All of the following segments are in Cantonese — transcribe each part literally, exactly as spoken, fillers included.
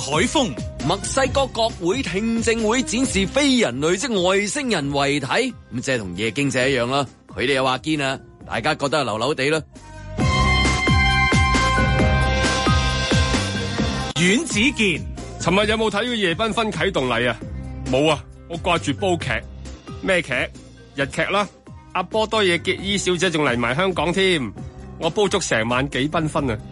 海峰， 墨西哥國會聽證會展示非人類即外星人遺體，咁即係同夜經濟一樣啦。佢哋又話堅啊，大家覺得係流流地啦。 阮子健， 尋日有冇睇過夜繽紛啟動禮啊？冇啊，我掛住煲劇。咩劇？日劇啦。阿波多野結衣小姐仲嚟埋香港添，我煲足成晚幾繽紛啊！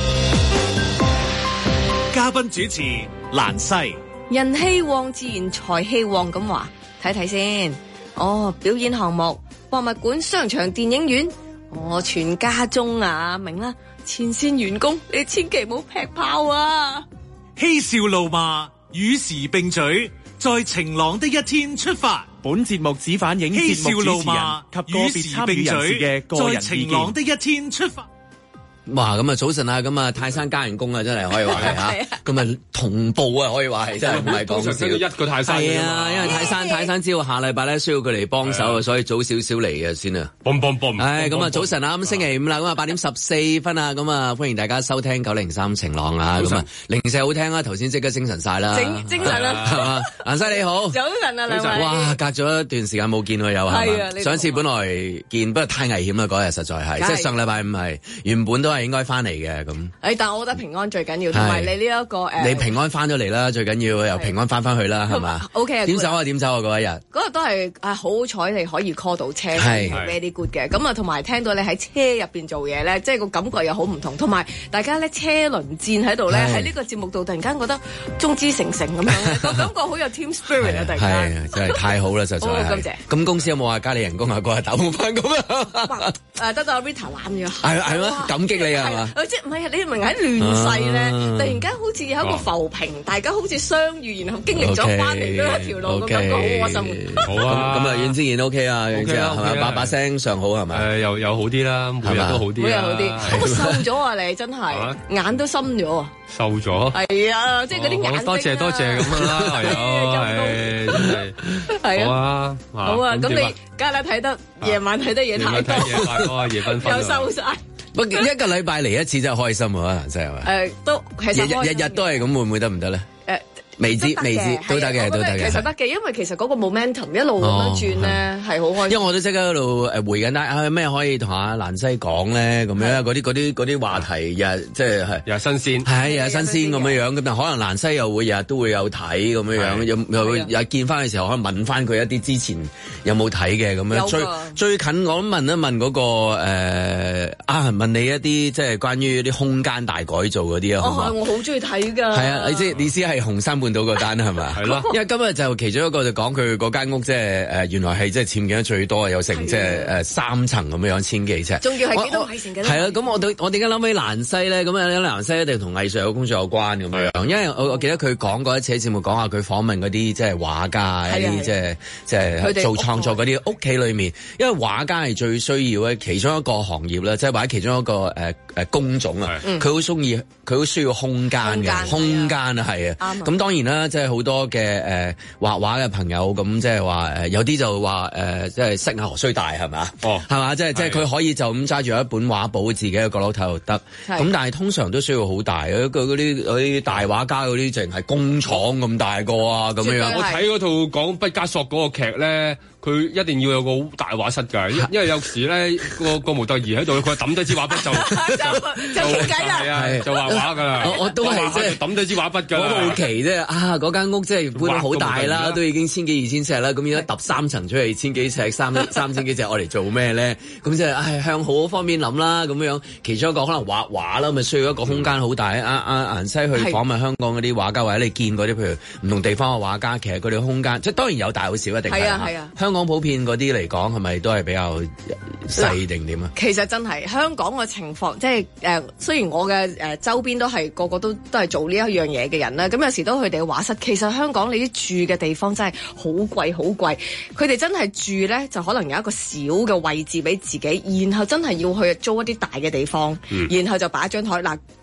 嘉賓主持蘭西， 人氣旺自然財氣旺咁話，睇睇先。哦，表演項目、博物館、商場、電影院，我全家中啊，明啦。前線員工，你千祈唔好劈炮啊！ 嬉笑怒罵，與時並舉，在晴朗的一天出發。 本節目只反映節目主持人及個別參與人士嘅個人意見。 在晴朗的一天出發。 哇！咁啊，早晨啊，咁啊，泰山加人工啊，真係可以話係嚇，咁啊同步啊，可以話係真係唔係講笑。 一個泰山係啊，因為泰山泰山知道下禮拜咧需要佢嚟幫手啊，所以早少少嚟嘅先啊。 嘣嘣嘣！ 唉，咁啊，早晨啊，咁星期五啦，咁啊八點十四分啊，咁啊歡迎大家收聽九零三晴朗啊，咁啊零舍好聽啊，頭先即刻精神晒啦， 精精神啦， 係嘛？蘭西你好， 早晨啊兩位。 哇，隔咗一段時間冇見佢有係嘛？上次本來見，不過太危險啦嗰日，實在係，即係上禮拜五係原本都係應該翻嚟嘅。咁， 誒，但係我覺得平安最緊要，同埋你呢一個誒， 你平安翻咗嚟啦，最緊要又平安翻翻去啦，係嘛 ？OK 啊， 點走啊？點走啊？嗰一日， 嗰日都係啊，好彩你可以 call 到車， 係 very good 嘅。咁啊，同埋聽到你喺車入邊做嘢咧，即係個感覺又好唔同。同埋大家咧車輪戰喺度咧，喺呢個節目度突然間覺得眾志成城咁樣，個感覺好有 team spirit 啊！突然間係真係太好啦，實在係。 感謝。 咁公司有冇話加你人工啊？嗰日打冇翻咁啊？ 誒，得到 Rita 攬咗。 係係咩？感激你啊，係嘛？ 即係唔係啊？你明喺亂世咧，突然間好似有一個浮萍，大家好似相遇，然後經歷咗翻嚟嗰一條路，個感覺好窩心。 好啊， 咁啊，阮之健 OK 啊，OK 啊，係咪？把把聲尚好係咪？ 誒，又又好啲啦，每日都好啲， 每日好啲。咁啊，瘦咗啊，你真係眼都深咗啊！ 瘦咗。 係啊，即係嗰啲眼睛。 多謝多謝咁啦，係啊，係真係。係啊。好啊， 好啊，咁你梗係啦，睇得夜晚睇得嘢太多， 夜太多，夜繽紛又瘦晒。 不過一個禮拜嚟一次真係開心喎，蘭西係咪？ 誒，都其實日日日都係咁，會唔會得唔得咧？誒。未知未知都得嘅，都得嘅。 其實得嘅，因為其實嗰個 momentum 一路咁樣轉咧，係好開心。 因為我都即刻喺度誒回緊，但係咩可以同阿蘭西講咧？咁樣嗰啲嗰啲嗰啲話題日即係係又新鮮， 係又新鮮咁樣樣。咁但可能蘭西又會日日都會有睇咁樣樣，又又又見翻嘅時候，可能問翻佢一啲之前有冇睇嘅咁樣。最最近我問一問嗰個誒啊，問你一啲即係關於啲空間大改造嗰啲啊。 哦，我好中意睇㗎。 係啊，你知你知係紅山半。到個單係嘛？係咯，因為今日就其中一個就講佢嗰間屋即係誒原來係即係僭建得最多，有成即係誒三層咁樣樣，千幾尺。 仲要係幾多米成幾多米？ 係啊，咁我對我點解諗起蘭西咧？咁啊，蘭西一定同藝術有工作有關咁樣樣，因為我我記得佢講過一次喺節目講下佢訪問嗰啲即係畫家，一啲即係即係做創作嗰啲屋企裏面，因為畫家係最需要嘅其中一個行業啦，即係或者其中一個誒誒工種啊，佢好中意佢好需要空間嘅空間啊，係啊，咁當然。當然啦，即係好多嘅誒畫畫嘅朋友咁，即係話誒有啲就話誒，即係塞牙衰大係咪啊？哦，係嘛？即係即係佢可以就咁揸住一本畫簿，自己嘅角落睇又得。咁但係通常都需要好大嘅，嗰啲嗰啲大畫家嗰啲淨係工廠咁大個啊咁樣。 我睇嗰套講畢加索嗰個劇咧。佢一定要有個好大畫室㗎，因因為有時咧個個模特兒喺度，佢抌低支畫筆就就就傾偈啦， 係啊，就畫畫㗎啦。 我我都係即係抌低支畫筆㗎。 我好奇啫，啊嗰間屋即係搬得好大啦，都已經千幾二千尺啦，咁而家揼三層出嚟，千幾尺三三千幾尺，我嚟做咩咧？咁即係唉向好方面諗啦，咁樣其中一個可能畫畫啦，咪需要一個空間好大。阿阿蘭西去訪問香港嗰啲畫家，或者你見嗰啲譬如唔同地方嘅畫家，其實佢哋空間即係當然有大有小一定係啊係啊。香港普遍嗰啲嚟講係咪都係比較細定點啊？ 其實真係香港嘅情況，即係誒、呃，雖然我嘅誒、呃、周邊都係個個都都係做呢一樣嘢嘅人啦，咁有時都佢哋嘅畫室。其實香港你啲住嘅地方真係好貴好貴，佢哋真係住咧就可能有一個小嘅位置俾自己，然後真係要去租一啲大嘅地方，嗯、然後就擺一張台嗱。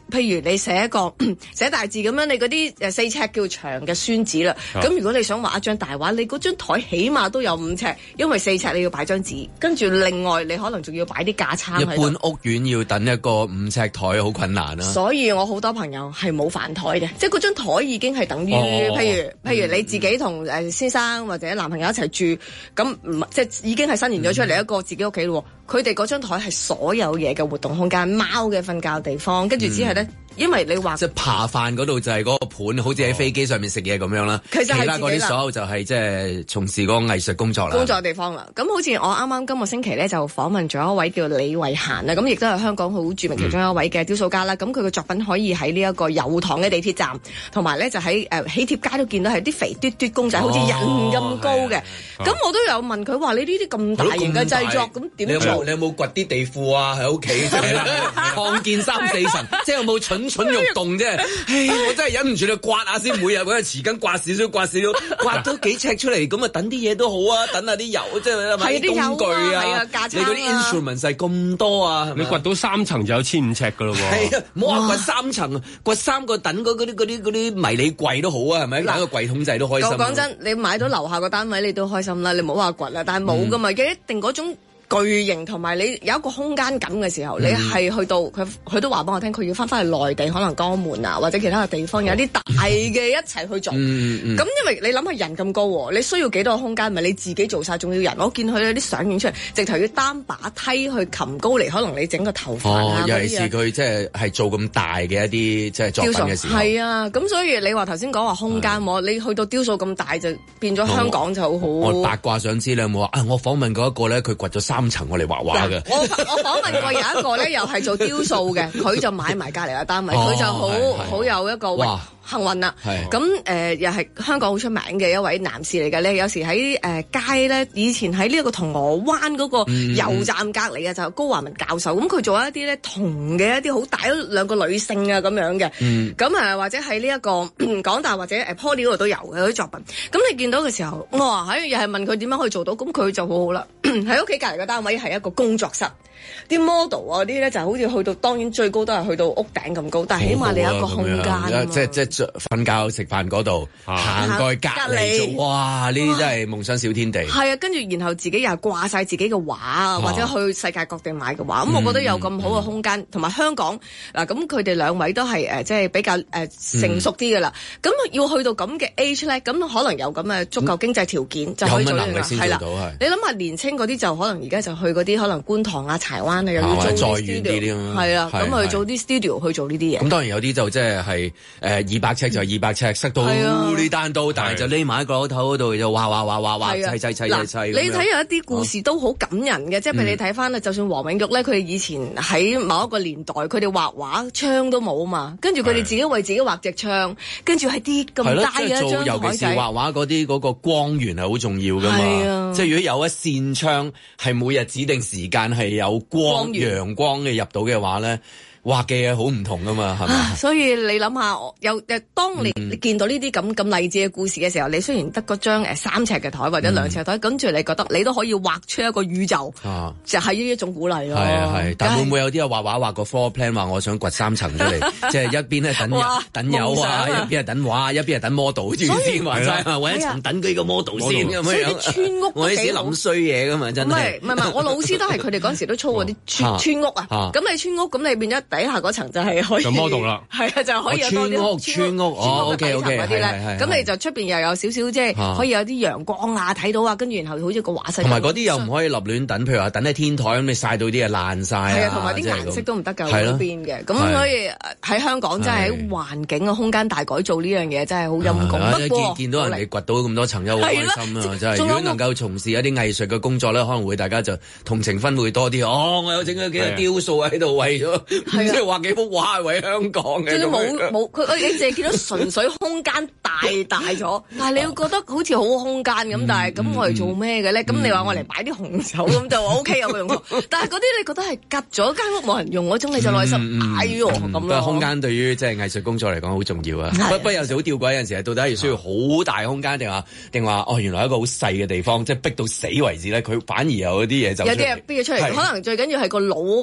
譬如你寫一個寫大字咁樣，你嗰啲誒四尺叫長嘅宣紙啦。咁、啊、如果你想畫一張大畫，你嗰張台起碼都有五尺，因為四尺你要擺張紙，跟住另外你可能仲要擺啲架撐喺度。 一般屋苑要等一個五尺台好困難啦、啊。所以我好多朋友係冇飯台嘅，即係嗰張台已經係等於、哦，譬如譬如你自己同誒先生或者男朋友一齊住，咁唔即係已經係伸延咗出嚟一個自己屋企咯。佢哋嗰張台係所有嘢嘅活動空間，貓嘅瞓覺地方，跟住只係咧。嗯因為你話即係扒飯嗰度就係嗰個盤，好似喺飛機上面食嘢咁樣啦。其實其他嗰啲所有就係即係從事嗰個藝術工作啦。 工作地方啦，咁好似我啱啱今個星期咧就訪問咗一位叫李慧嫻啦，咁亦都係香港好著名其中一位嘅雕塑家啦。咁佢嘅作品可以喺呢一個油塘嘅地鐵站，同埋咧就喺誒喜帖街都見到係啲肥嘟嘟公仔，好似人咁高嘅。咁、哦、我都有問佢話：你呢啲咁大型嘅製作，咁點做？ 你有冇掘啲地庫啊？喺屋企創建三四神，即係有冇蠢蠢欲動啫？唉，我真係忍唔住你刮下先，每日揾個匙羹刮少少，刮少少，刮多幾尺出嚟，咁啊等啲嘢都好啊，等下啲油，即係買啲工具啊，啊你嗰啲 instrument 係咁多啊， 你掘到三層就有千五尺噶咯喎。 係啊，唔好話掘三層，掘三個等嗰啲嗰啲嗰啲迷你櫃都好啊，係咪？買個櫃桶仔都開心。 講真，你買到樓下個單位你都開心啦，你唔好話掘啦，但係冇噶嘛，嘅、嗯、一定嗰種。巨型同埋你有一個空間感嘅時候，嗯、你係去到佢佢都話俾我聽，佢要翻返去內地，可能江門啊或者其他嘅地方、哦、有啲大嘅一齊去做。咁、嗯嗯、因為你諗下人咁高，你需要幾多個空間？咪你自己做晒，仲要人。我見佢有啲相影出嚟，直頭要擔把梯去擒高嚟，可能你整個頭髮啊。 尤其是佢即係係做咁大嘅一啲即係作品嘅時候。 係啊，咁所以你話頭先講話空間，我你去到雕塑咁大就變咗香港就好。 我，我八卦想知你有冇話啊？我訪問過一個咧，佢掘咗三層我嚟畫畫。 我我訪問過有一個咧，又係做雕塑嘅，佢就買埋隔離嘅單位，佢、哦、就好好有一個幸運啦。咁誒、呃、又係香港好出名嘅一位男士嚟嘅咧，有時喺誒、呃、街咧，以前喺呢一個銅鑼灣嗰個油站隔離嘅、嗯、就係、高華文教授，咁佢做一啲咧銅嘅一啲好大兩個女性啊咁樣嘅，咁、嗯、啊或者喺呢一個港大或者誒 Poly 嗰度都有嘅嗰啲作品。咁你見到嘅時候，哇喺又係問佢點樣可以做到，咁佢就好好啦。喺屋企隔離嘅單位係一個工作室，啲 model 啊啲咧就好似去到，當然最高都係去到屋頂咁高，但係起碼你有一個空間、啊、即係即係瞓覺食飯嗰度行過去隔離做，哇！呢啲真係夢想小天地。係啊，跟住然後自己又掛晒自己嘅畫啊，或者去世界各地買嘅畫。咁、嗯、我覺得有咁好嘅空間，同、嗯、埋香港嗱，咁佢哋兩位都係誒即係比較誒、呃、成熟啲嘅啦。咁、嗯、要去到咁嘅 age 咧，咁可能有咁嘅足夠經濟條件、嗯、就可以做呢樣嘢。係啦，你諗下年青嗰啲就可能而家就去嗰啲可能觀塘啊、柴灣啊，又要做啲 studio， 係啊，咁去做啲 studio 去做呢啲嘢。咁當然有啲就即係係誒二百尺就二百尺，塞到呢單刀，但係就匿埋喺個樓頭嗰度就畫畫畫畫畫砌砌砌砌砌。你睇有一啲故事都好感人嘅，即係譬如你睇翻啊，就算黃永玉咧，佢哋以前喺某一個年代，佢哋畫畫槍都冇啊嘛，跟住佢哋自己為自己畫隻槍，跟住係啲咁大嘅一張台仔。尤其是畫畫嗰啲嗰個光源係好重要噶嘛，即係如果有一扇窗係每日指定時間係有光陽光嘅入到嘅話咧，畫嘅嘢好唔同噶嘛，係咪？所以你諗下，有誒，當你你見到呢啲咁咁勵志嘅故事嘅時候，你雖然得嗰張誒三尺嘅台或者兩尺嘅台，跟、嗯、住你覺得你都可以畫出一個宇宙，啊、就係呢一種鼓勵咯。係啊係，但會唔會有啲人畫畫畫個 floor plan 話我想掘三層出嚟，即係一邊咧等等油啊，一邊係等畫，一邊係等 model 先話齋，揾一層等佢個 model 先咁樣。所以啲村屋我啲自己諗衰嘢噶嘛，真係。唔係唔係，我老師都係佢哋嗰陣時都操嗰啲村村屋啊。咁你村屋咁你變咗底下嗰層就係可以，就 model 啦，係啊，就可以有多啲村屋、村屋、哦，OK OK，嗰啲咧，咁你就出邊又有少少即係可以有啲陽光啊，睇到啊，跟住然後好似個畫室。同埋嗰啲又唔可以立亂等，譬如話等喺天台咁，你曬到啲嘢爛晒。係啊，同埋啲顏色都唔得㗎嗰邊嘅，咁所以喺香港真係喺環境啊、空間大改造呢樣嘢真係好陰功。不過見見到人哋掘到咁多層，又好開心啊！真係，如果能夠從事一啲藝術嘅工作咧，可能會大家就同情分會多啲。哦，我有整咗幾個雕塑喺度，為咗即係畫幾幅畫係為香港嘅。即係冇冇佢，你淨係見到純粹空間大大咗，但係你會覺得好似好空間咁。但係咁我嚟做咩嘅咧？咁你話我嚟擺啲紅酒咁就 O K 有冇用？但係嗰啲你覺得係吉咗間屋冇人用嗰種，你就內心擺喎咁咯。不過空間對於即係藝術工作嚟講好重要啊。不過有時好吊詭，有陣時到底係需要好大空間定話定話哦？原來一個好細嘅地方，即係逼到死為止咧，佢反而有啲嘢就有啲嘢逼咗出嚟。可能最緊要係個腦嗰個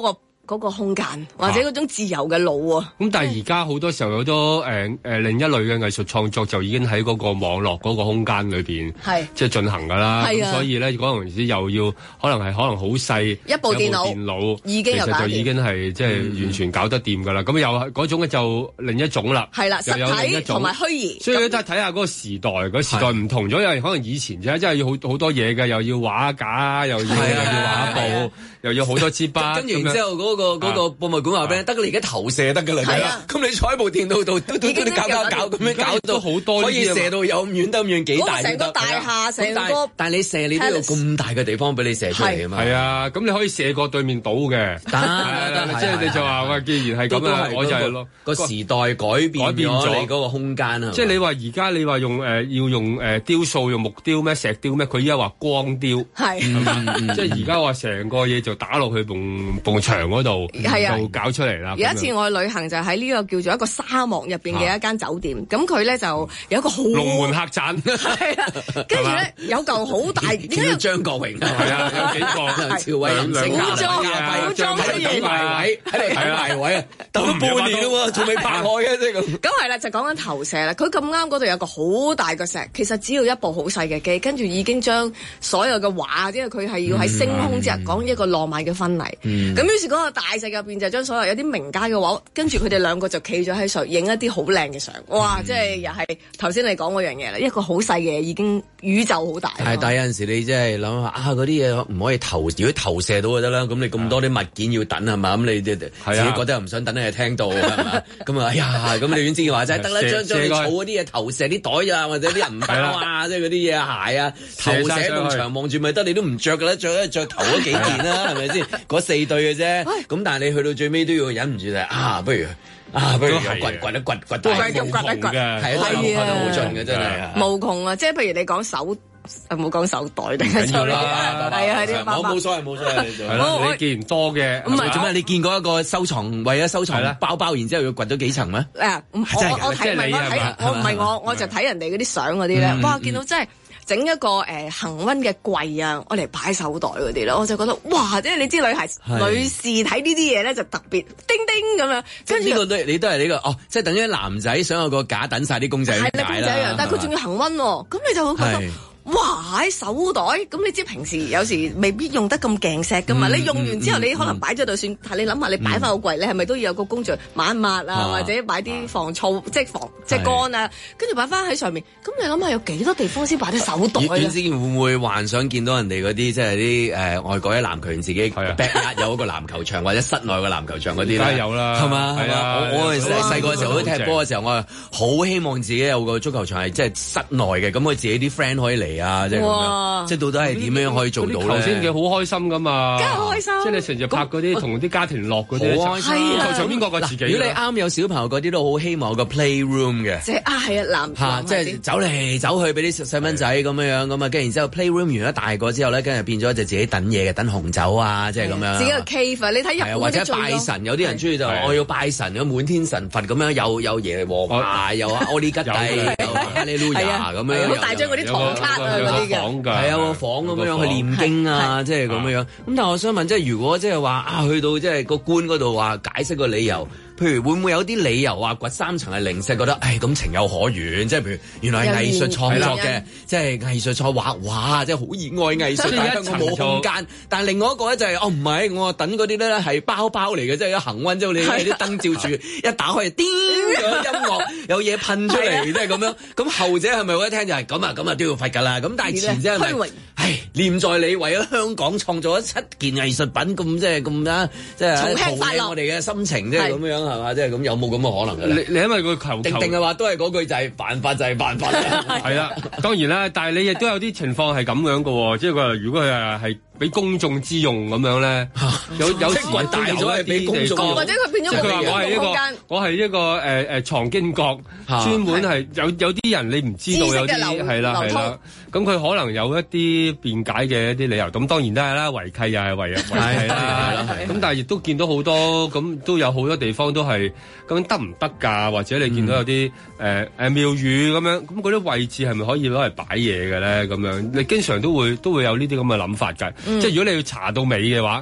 嗰個空間，或者嗰種自由嘅路啊。 咁但係而家好多時候有好多誒誒另一類嘅藝術創作就已經喺嗰個網絡嗰個空間裏邊，係即係進行㗎啦。咁所以咧嗰陣時又要可能係可能好細一部電腦， 電腦已經有其實就已經係即係完全搞得掂㗎啦。咁又係嗰種嘅就另一種啦。 係啦，實體同埋虛擬。 所以都係睇下嗰個時代，嗰個時代唔同咗，因為可能以前啫，真係要好好多嘢嘅，又要畫架，又要又要畫布，又要好多支筆。 跟住然之後嗰個嗰個博物館話俾你，得你而家投射得㗎啦。係啊，咁你坐喺部電腦度，都都都搞搞搞咁樣搞到好多， 可以射到有咁遠得咁遠幾大？ 成個大廈，成個。 但係你射你都有咁大嘅地方俾你射出嚟啊嘛。 係啊，咁你可以射過對面島嘅。得，即係你就話喂，既然係咁樣，我就係咯。 個時代改變改變咗你嗰個空間啊。 即係你話而家你話用誒要用誒雕塑用木雕咩石雕咩？佢依家話光雕。係。即係而家話成個嘢就打落去埲埲牆嗰度，就搞出嚟啦。 有一次我去旅行就喺呢個叫做一個沙漠入邊嘅一間酒店，咁佢咧就有一個好龍門客棧。 係啊，跟住咧有嚿好大，點解有張國榮？ 係啊，有幾個梁朝偉、林青霞、 古裝出現埋位，喺度埋位啊！等咗半年咯喎，仲未拍開嘅即係咁。 咁係啦，就講緊投射啦。佢咁啱嗰度有個好大個石，其實只要一部好細嘅機，跟住已經將所有嘅畫，因為佢係要喺星空之下講一個浪漫嘅婚禮。咁於是嗰個大石入邊就將所有有啲名家嘅畫，跟住佢哋兩個就企咗喺上影一啲好靚嘅相。哇！即係又係頭先你講嗰樣嘢啦，一個好細嘅已經宇宙好大。 係，但係有陣時你即係諗下啊，嗰啲嘢唔可以投，如果投射到就得啦。咁你咁多啲物件要等係嘛？咁你自己覺得又唔想等你聽到係嘛？咁啊，哎呀，咁你遠之嘅話齋得啦，將將你儲嗰啲嘢投射啲袋啊，或者啲銀包啊，即係嗰啲嘢鞋啊，投射埲牆望住咪得，你都唔着㗎啦，着一着頭嗰幾件啦，係咪先？嗰四對嘅啫。咁但係你去到最尾都要忍唔住就係啊，不如啊，不如又掘掘一掘掘大無窮嘅，係啊，掘得好盡嘅真係無窮啊！即係譬如你講手。誒冇講手袋定係手袋啊？係啊，係啲冇冇所謂冇所謂， 係咯，你見唔多嘅。 唔係做咩？你見過一個收藏為咗收藏包包，然之後要掘咗幾層咩？ 誒，我我睇唔係我睇，我唔係我，我就睇人哋嗰啲相嗰啲咧。哇！見到真係整一個誒恆溫嘅櫃啊，我嚟擺手袋嗰啲咧，我就覺得哇！即係你知女孩女士睇呢啲嘢咧就特別叮叮咁樣。跟住呢個都你都係呢個哦，即係等於男仔想有個架等晒啲公仔咁解啦。公仔一樣，但係佢仲要恆溫喎，咁你就會覺得。哇！喺手袋咁，你知平時有時未必用得咁勁錫噶嘛？你用完之後，你可能擺咗就算。但係你諗下，你擺翻個櫃，你係咪都要有個工序抹一抹啊，或者擺啲防燥，即係防即係乾啊？跟住擺翻喺上面。咁你諗下，有幾多地方先擺得手袋啊？ 之前會唔會幻想見到人哋嗰啲即係啲誒外國啲籃球員自己 backyard 有一個籃球場或者室內嘅籃球場嗰啲咧？ 梗係有啦， 係嘛？係啊！我我細細個嘅時候都踢波嘅時候，我好希望自己有個足球場係即係室內嘅，咁我自己啲 friend 可以嚟。啊！即係咁樣，即係到底係點樣可以做到咧？頭先嘅好開心噶嘛， 梗係開心。 即係你成日拍嗰啲同啲家庭樂嗰啲， 好開心。 球場邊個個自己？ 如果你啱有小朋友嗰啲都好希望有個 playroom 嘅。 即係啊，係啊，男嚇，即係走嚟走去俾啲細蚊仔咁樣樣咁啊，跟住然之後 playroom 完咗大個之後咧，跟住變咗就自己等嘢嘅，等紅酒啊，即係咁樣。 自己個 cave，你睇日本或者拜神，有啲人中意就我要拜神咁滿天神佛咁樣，有有耶和華，有阿奧利吉蒂，有哈利路亞咁樣。 好大張嗰啲唐卡啊嗰啲嘅。 係啊，個房咁樣去念經啊，即係咁樣樣。咁但係我想問，即係如果即係話啊，去到即係個官嗰度話解釋個理由，譬如會唔會有啲理由話掘三層係零舍，覺得誒咁情有可原？即係譬如原來係藝術創作嘅，即係藝術創畫畫，即係好熱愛藝術，但係香港冇空間。但係另外一個咧就係哦唔係，我等嗰啲咧係包包嚟嘅，即係一恆溫之後你啲燈照住，一打開叮有音樂，有嘢噴出嚟，即係咁樣。咁後者係咪我一聽就係咁啊咁啊都要罰㗎啦？咁但係前者係咪？唉，念在你為咗香港創造咗七件藝術品，咁即係咁啦，即係陶冶我哋嘅心情，即係咁樣係嘛？即係咁有冇咁嘅可能嘅？ 你你因為佢求定定係話都係嗰句就係犯法就係犯法啦。 係啦，當然啦，但係你亦都有啲情況係咁樣嘅喎，即係佢話如果佢係俾公眾之用咁樣咧，有有時大咗係俾公眾用， 或者佢變咗即係佢話我係一個我係一個誒誒藏經閣，專門係有有啲人你唔知道有啲係啦係啦，咁佢可能有一啲辯解嘅一啲理由，咁當然都係啦，違契又係違違契啦，咁但係亦都見到好多咁都有好多地方都係咁得唔得㗎？或者你見到有啲誒誒廟宇咁樣，咁嗰啲位置係咪可以攞嚟擺嘢嘅咧？咁樣你經常都會都會有呢啲咁嘅諗法㗎。即係如果你要查到尾嘅話，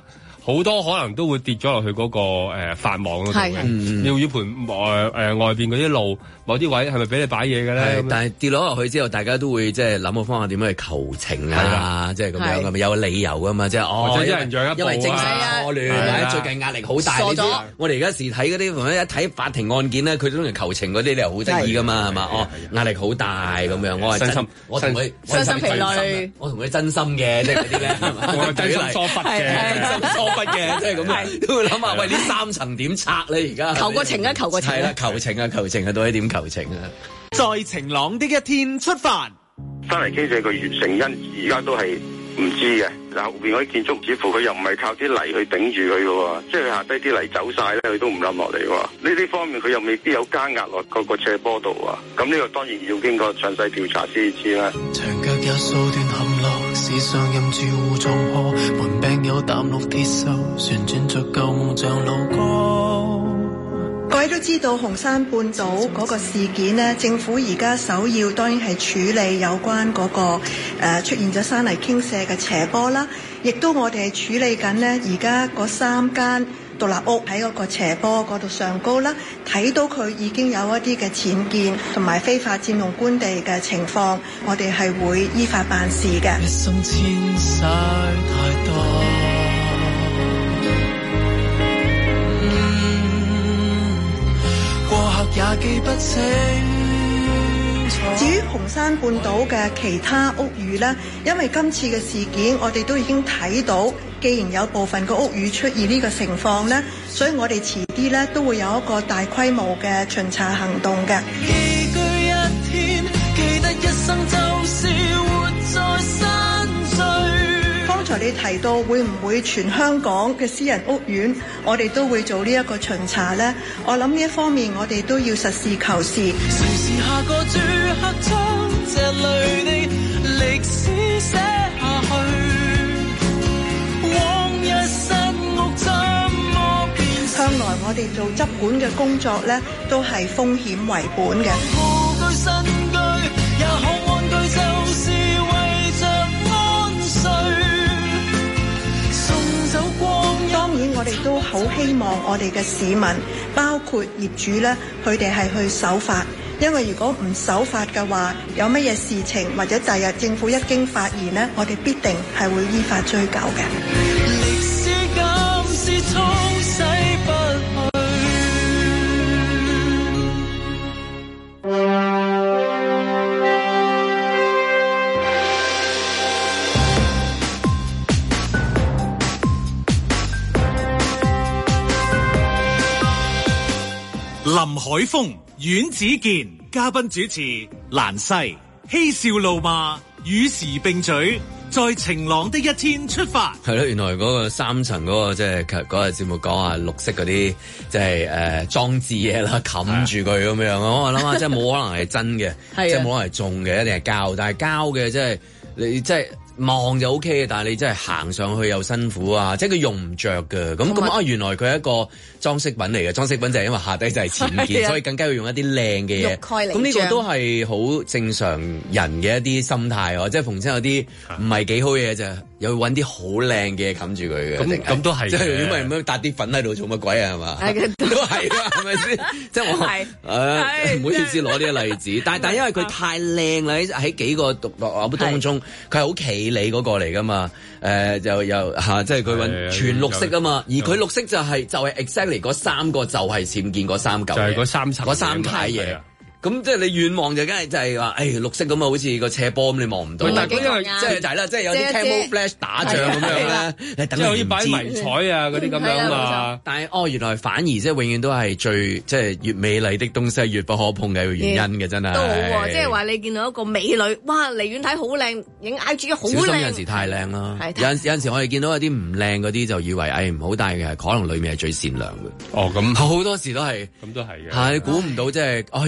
好多可能都會跌咗落去嗰個誒法網嗰度嘅。 嗯、 廟宇盤誒誒外邊嗰啲路，某啲位係咪俾你擺嘢嘅咧？ 但係跌落落去之後，大家都會即係諗個方法點樣去求情啊，即係咁樣咁有理由噶嘛，即係哦， 或者一人讓一步啊， 因為政勢錯亂，或者最近壓力好大。我哋而家時睇嗰啲，一睇法庭案件咧，佢都同求情嗰啲，你又好得意噶嘛，係嘛？哦，壓力好大咁樣，我係真，我同佢身心疲累， 我同佢真心嘅，即係嗰啲咧， 我係真心疏忽嘅， 真心疏忽嘅，即係咁樣，都會諗下，喂，呢三層點拆咧？而家求個情啊，求個情係啦，求情啊，求情啊，到底點求情啊？ 在晴朗的一天出發， 山泥傾瀉個原成因而家都係唔知嘅。嗱，後邊嗰啲建築似乎佢又唔係靠啲泥去頂住佢嘅喎，即係佢下低啲泥走晒咧，佢都唔冧落嚟喎。呢啲方面佢又未必有加壓落嗰個斜坡度啊。咁呢個當然要經過詳細調查先知啦。 牆腳有數段陷落，時常任住戶撞破，門柄有淡綠鐵鏽，旋轉着舊夢像路過。 各位都知道紅山半島嗰個事件呢，政府而家首要當然係處理有關嗰、那個、呃、出現咗山泥傾瀉嘅斜坡啦，亦都我哋係處理緊呢而家嗰三間獨立屋喺嗰個斜坡嗰度上高啦，睇到佢已經有一啲嘅僭建同埋非法佔用官地嘅情況，我哋係會依法辦事嘅。 一生遷徙太多。也記不清楚。 至於紅山半島嘅其他屋宇呢，因為今次嘅事件，我哋都已經睇到，既然有部分個屋宇出現呢個情況呢，所以我哋遲啲呢都會有一個大規模嘅巡查行動嘅。 寄居一天，記得一生就是活在山水。 剛才你提到會唔會全香港嘅私人屋苑，我哋都會做呢一個巡查呢？我諗呢一方面我哋都要實事求是。 誰是下個住客，將這淚的歷史寫下去，往日新屋怎麼變？ 向來我哋做執管嘅工作呢，都係風險為本嘅。 故居新居也可安居，就是為着安睡。 當然我哋都好希望我哋嘅市民，包括業主呢，佢哋係去守法，因為如果唔守法嘅話，有乜嘢事情或者第日政府一經發現呢，我哋必定係會依法追究嘅。 歷史監視沖洗不去。 林海峰、阮子健嘉賓主持，蘭西嬉笑怒罵，與時並舉，在晴朗的一天出發。 係咯，原來嗰個三層嗰、嗰個即係嗰個節目講啊，綠色嗰啲即係誒裝置嘢啦，冚住佢咁樣。我諗下，即係冇可能係真嘅，即係冇可能係種嘅，一定係膠。但係膠嘅即係你即係。望就 O K 嘅，但係你真係行上去又辛苦啊！即係佢用唔着嘅，咁咁啊，原來佢係一個裝飾品嚟嘅。裝飾品就係因為下低就係僭建，所以更加要用一啲靚嘅嘢。咁呢個都係好正常人嘅一啲心態喎。即係逢親有啲唔係幾好嘅嘢就又要揾啲好靚嘅嘢冚住佢嘅。 咁咁都係， 即係點解咁樣搭啲粉喺度做乜鬼啊？係嘛？都係啊，係咪先？即係我誒唔好意思攞呢個例子，但係但係因為佢太靚啦，喺幾個獨立屋當中，佢係好奇。你嗰個嚟噶嘛？誒、呃，又又嚇，即係佢揾全綠色啊嘛。而佢綠色就係、是、就係、是、exactly 嗰三個就係僭建嗰三嚿， 就係嗰三層嗰三塊嘢。咁即係你遠望就梗係就係話，誒綠色咁啊，好似個斜坡咁，你望唔到。 但係因為即係就係啦，即係有啲 camouflage 打仗咁樣咧， 即係好似擺迷彩啊嗰啲咁樣嘛。 但係哦，原來反而即係永遠都係最即係越美麗的東西越不可碰嘅原因嘅，真係。 都好喎，即係話你見到一個美女，哇！離遠睇好靚，影 I G 好靚。 小心有陣時太靚啦，有陣有陣時我哋見到有啲唔靚嗰啲就以為誒唔好，但係可能裡面係最善良嘅。 哦，咁好多時都係。 咁都係嘅。 係估唔到即係哦，原來佢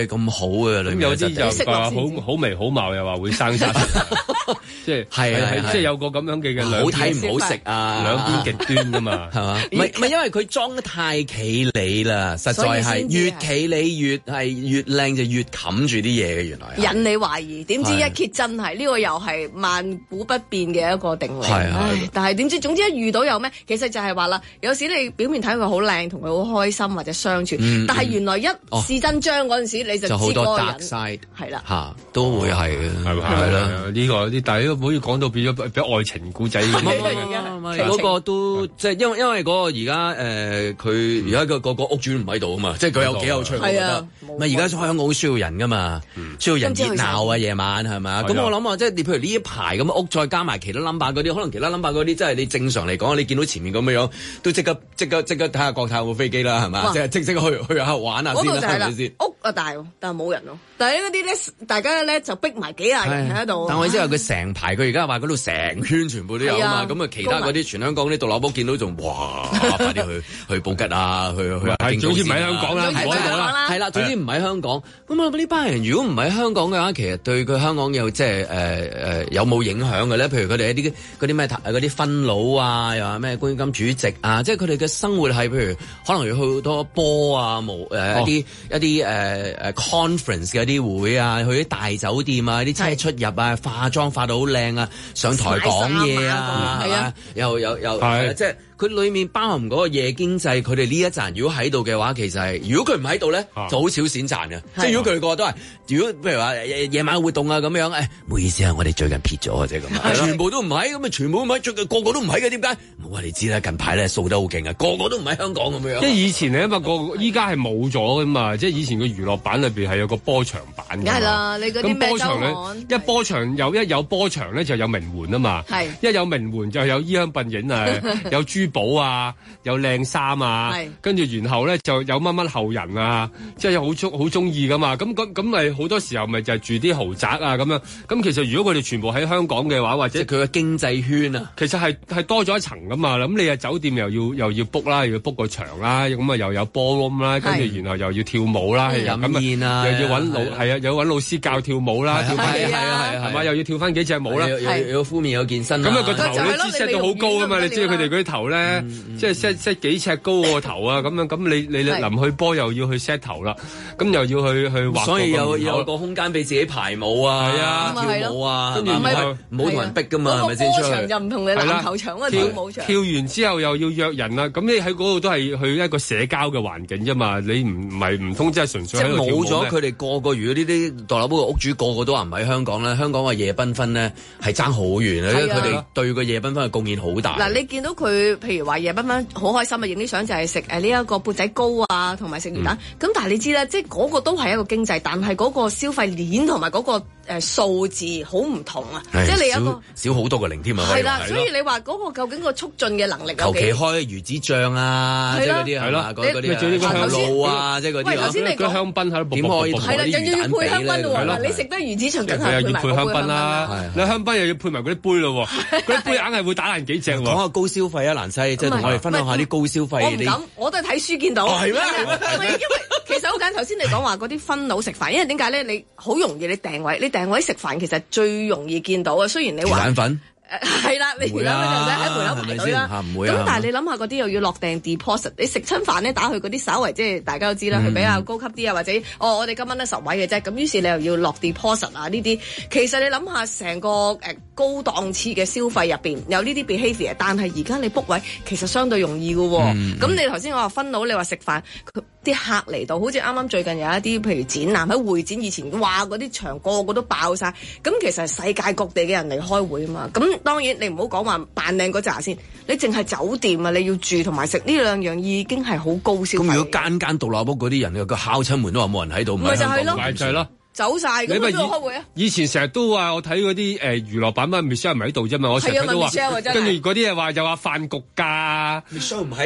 係咁好嘅，裏面有啲就話好好眉好貌，又話會生沙，即係係係即係有個咁樣嘅嘅好睇唔好食啊， 兩邊極端噶嘛， 係嘛？唔係唔係，因為佢裝得太企理啦，實在係越企理越係越靚就越冚住啲嘢嘅，原來引你懷疑，點知一揭真係呢個又係萬古不變嘅一個定理。唉，但係點知總之一遇到有咩，其實就係話啦，有時你表面睇佢好靚，同佢好開心或者相處，嗯、但係原來一試真章嗰陣時，哦、你就知嗰個人係啦嚇， 都會係嘅，係係啦，呢個啲但係都唔可以講到變咗變愛情故仔咁。 嗰個都即係因為因為嗰個而家誒佢而家個個個屋主唔喺度啊嘛，即係佢有幾有趣，我覺得。咪而家香港好需要人噶嘛，需要人熱鬧啊，夜晚係咪啊？咁我諗啊，即係你譬如呢一排咁嘅屋，再加埋其他 number 嗰啲，可能其他 number 嗰啲，即係你正常嚟講，你見到前面咁樣樣，都即刻即刻即刻睇下國泰有冇飛機啦，係咪？即係即即刻去去下玩下先啦，係咪先？ 屋啊大，但係冇人咯。但係嗰啲咧，大家咧就逼埋幾廿人喺度。 但我意思係佢成排，佢而家話嗰度成圈全部都有啊嘛。咁啊，其他嗰啲全香港啲獨立屋見到仲哇，快啲去去布吉啊，去去係總之唔喺香港啦，唔喺度啦， 係啦，總之唔喺香港。咁啊，呢班人如果唔喺香港嘅話，其實對佢香港有即係誒誒有冇影響嘅咧？譬如佢哋一啲嗰啲咩嗰啲分佬啊，又話咩觀音主席啊，即係佢哋嘅生活係譬如可能要去好多波啊，冇誒一啲一啲誒誒 conference 嘅一啲會啊，去啲大酒店啊，啲車出入啊，化妝化到好靚啊，上台講嘢啊，係啊，又又又即係。佢裏面包含嗰個夜經濟，佢哋呢一陣如果喺度嘅話，其實係如果佢唔喺度咧，就好少錢賺嘅。即係如果佢哋個個都係，如果譬如話夜晚活動啊咁樣，誒唔好意思啊，我哋最近撇咗啫咁，全部都唔喺，咁啊全部都唔喺，最近個個都唔喺嘅，點解？冇啊，你知啦，近排咧掃得好勁啊，個個都唔喺香港咁樣。 即係以前咧，因為個依家係冇咗噶嘛，即係以前個娛樂版裏邊係有個波場版嘅。 梗係啦，你嗰啲咩周刊？ 一波場有一有波場咧就有名媛啊嘛，係一有名媛就有衣香鬢影啊，有珠寶啊。有靚衫啊，跟住然後咧就有乜乜後人啊，即係好中好中意噶嘛，咁咁咁咪好多時候咪就係住啲豪宅啊咁樣，咁其實如果佢哋全部喺香港嘅話，或者佢嘅經濟圈啊， 其實係係多咗一層噶嘛，咁你啊酒店又要又要 book 啦，又要 book 個場啦，咁啊又有 ballroom 啦，跟住然後又要跳舞啦， 飲宴啊， 又要揾老係啊，又要揾老師教跳舞啦，跳翻係啊係啊係嘛，又要跳翻幾隻舞啦， 有有敷面有健身， 咁啊個頭咧 set 到好高噶嘛，你知佢哋嗰啲頭咧，即係 set set 幾尺高個頭啊，咁樣咁你你臨去波又要去 set 頭啦，咁又要去去畫， 所以有有個空間俾自己排舞啊， 係啊， 跳舞啊， 跟住唔好同人逼噶嘛，係咪先出去？ 波場就唔同你籃球場啊，跳舞場。 跳完之後又要約人啦，咁你喺嗰度都係去一個社交嘅環境啫嘛，你唔唔係唔通即係純粹喺度跳舞咩？ 即係冇咗佢哋個個，如果呢啲獨立屋嘅屋主個個都話唔喺香港咧，香港嘅夜繽紛咧係爭好遠啊！因為佢哋對個夜繽紛嘅貢獻好大。 嗱，你見到佢譬如話夜繽紛好開心啊，影啲相就係食誒呢一個缽仔糕啊，同埋食魚蛋。咁、嗯、但係你知啦，即係嗰個都係一個經濟，但係嗰個消費鏈同埋嗰個誒數字好唔同啊！即係你有一個少好多個零添啊！ 係啦，所以你話嗰個究竟個促進嘅能力求其開魚子醬啊，即係嗰啲係啦，嗰啲最呢個香露啊，即係嗰啲。 喂，頭先你講香檳喺度點可以係啦，又要配香檳喎！你食得魚子醬梗係要配香檳啦，你香檳又要配埋嗰啲杯咯，嗰啲杯硬係會打爛幾隻喎。 講下高消費啊，蘭西，即係同我哋分享下啲高消費。 我唔敢，我都係睇書見到。 係咩？ 因為其實好簡單，頭先你講話嗰啲分佬食飯，因為點解咧？你好容易你訂位，你訂位食飯其實最容易見到啊。雖然你話蛋粉。 誒係啦，你而家就使喺門口排隊啦。咁但係你諗下嗰啲又要落訂 deposit，你食親飯咧打去嗰啲稍為即係大家都知啦，佢比較高級啲啊，或者哦我哋今晚得十位嘅啫，咁於是你又要落 deposit 啊呢啲。其實你諗下成個誒高檔次嘅消費入邊有呢啲 behaviour， 但係而家你 book 位其實相對容易嘅喎。咁、嗯、你頭先我話分佬，你話食飯啲客嚟到，好似啱啱最近有一啲譬如展覽喺會展以前，哇嗰啲場個個都爆晒。咁其實係世界各地嘅人嚟開會啊嘛。咁當然你唔好講話扮靚嗰扎先，你淨係酒店啊，你要住同埋食呢兩樣已經係好高消費。 咁如果間間獨立屋嗰啲人個敲親門都話冇人喺度，唔係就係咯， 咪就係咯。 走晒咁邊度開會啊？ 以前成日都話我睇嗰啲誒娛樂版乜 Michelle 唔喺度啫嘛，我成日都話，跟住嗰啲嘢話又話飯局㗎，Michelle 唔喺度，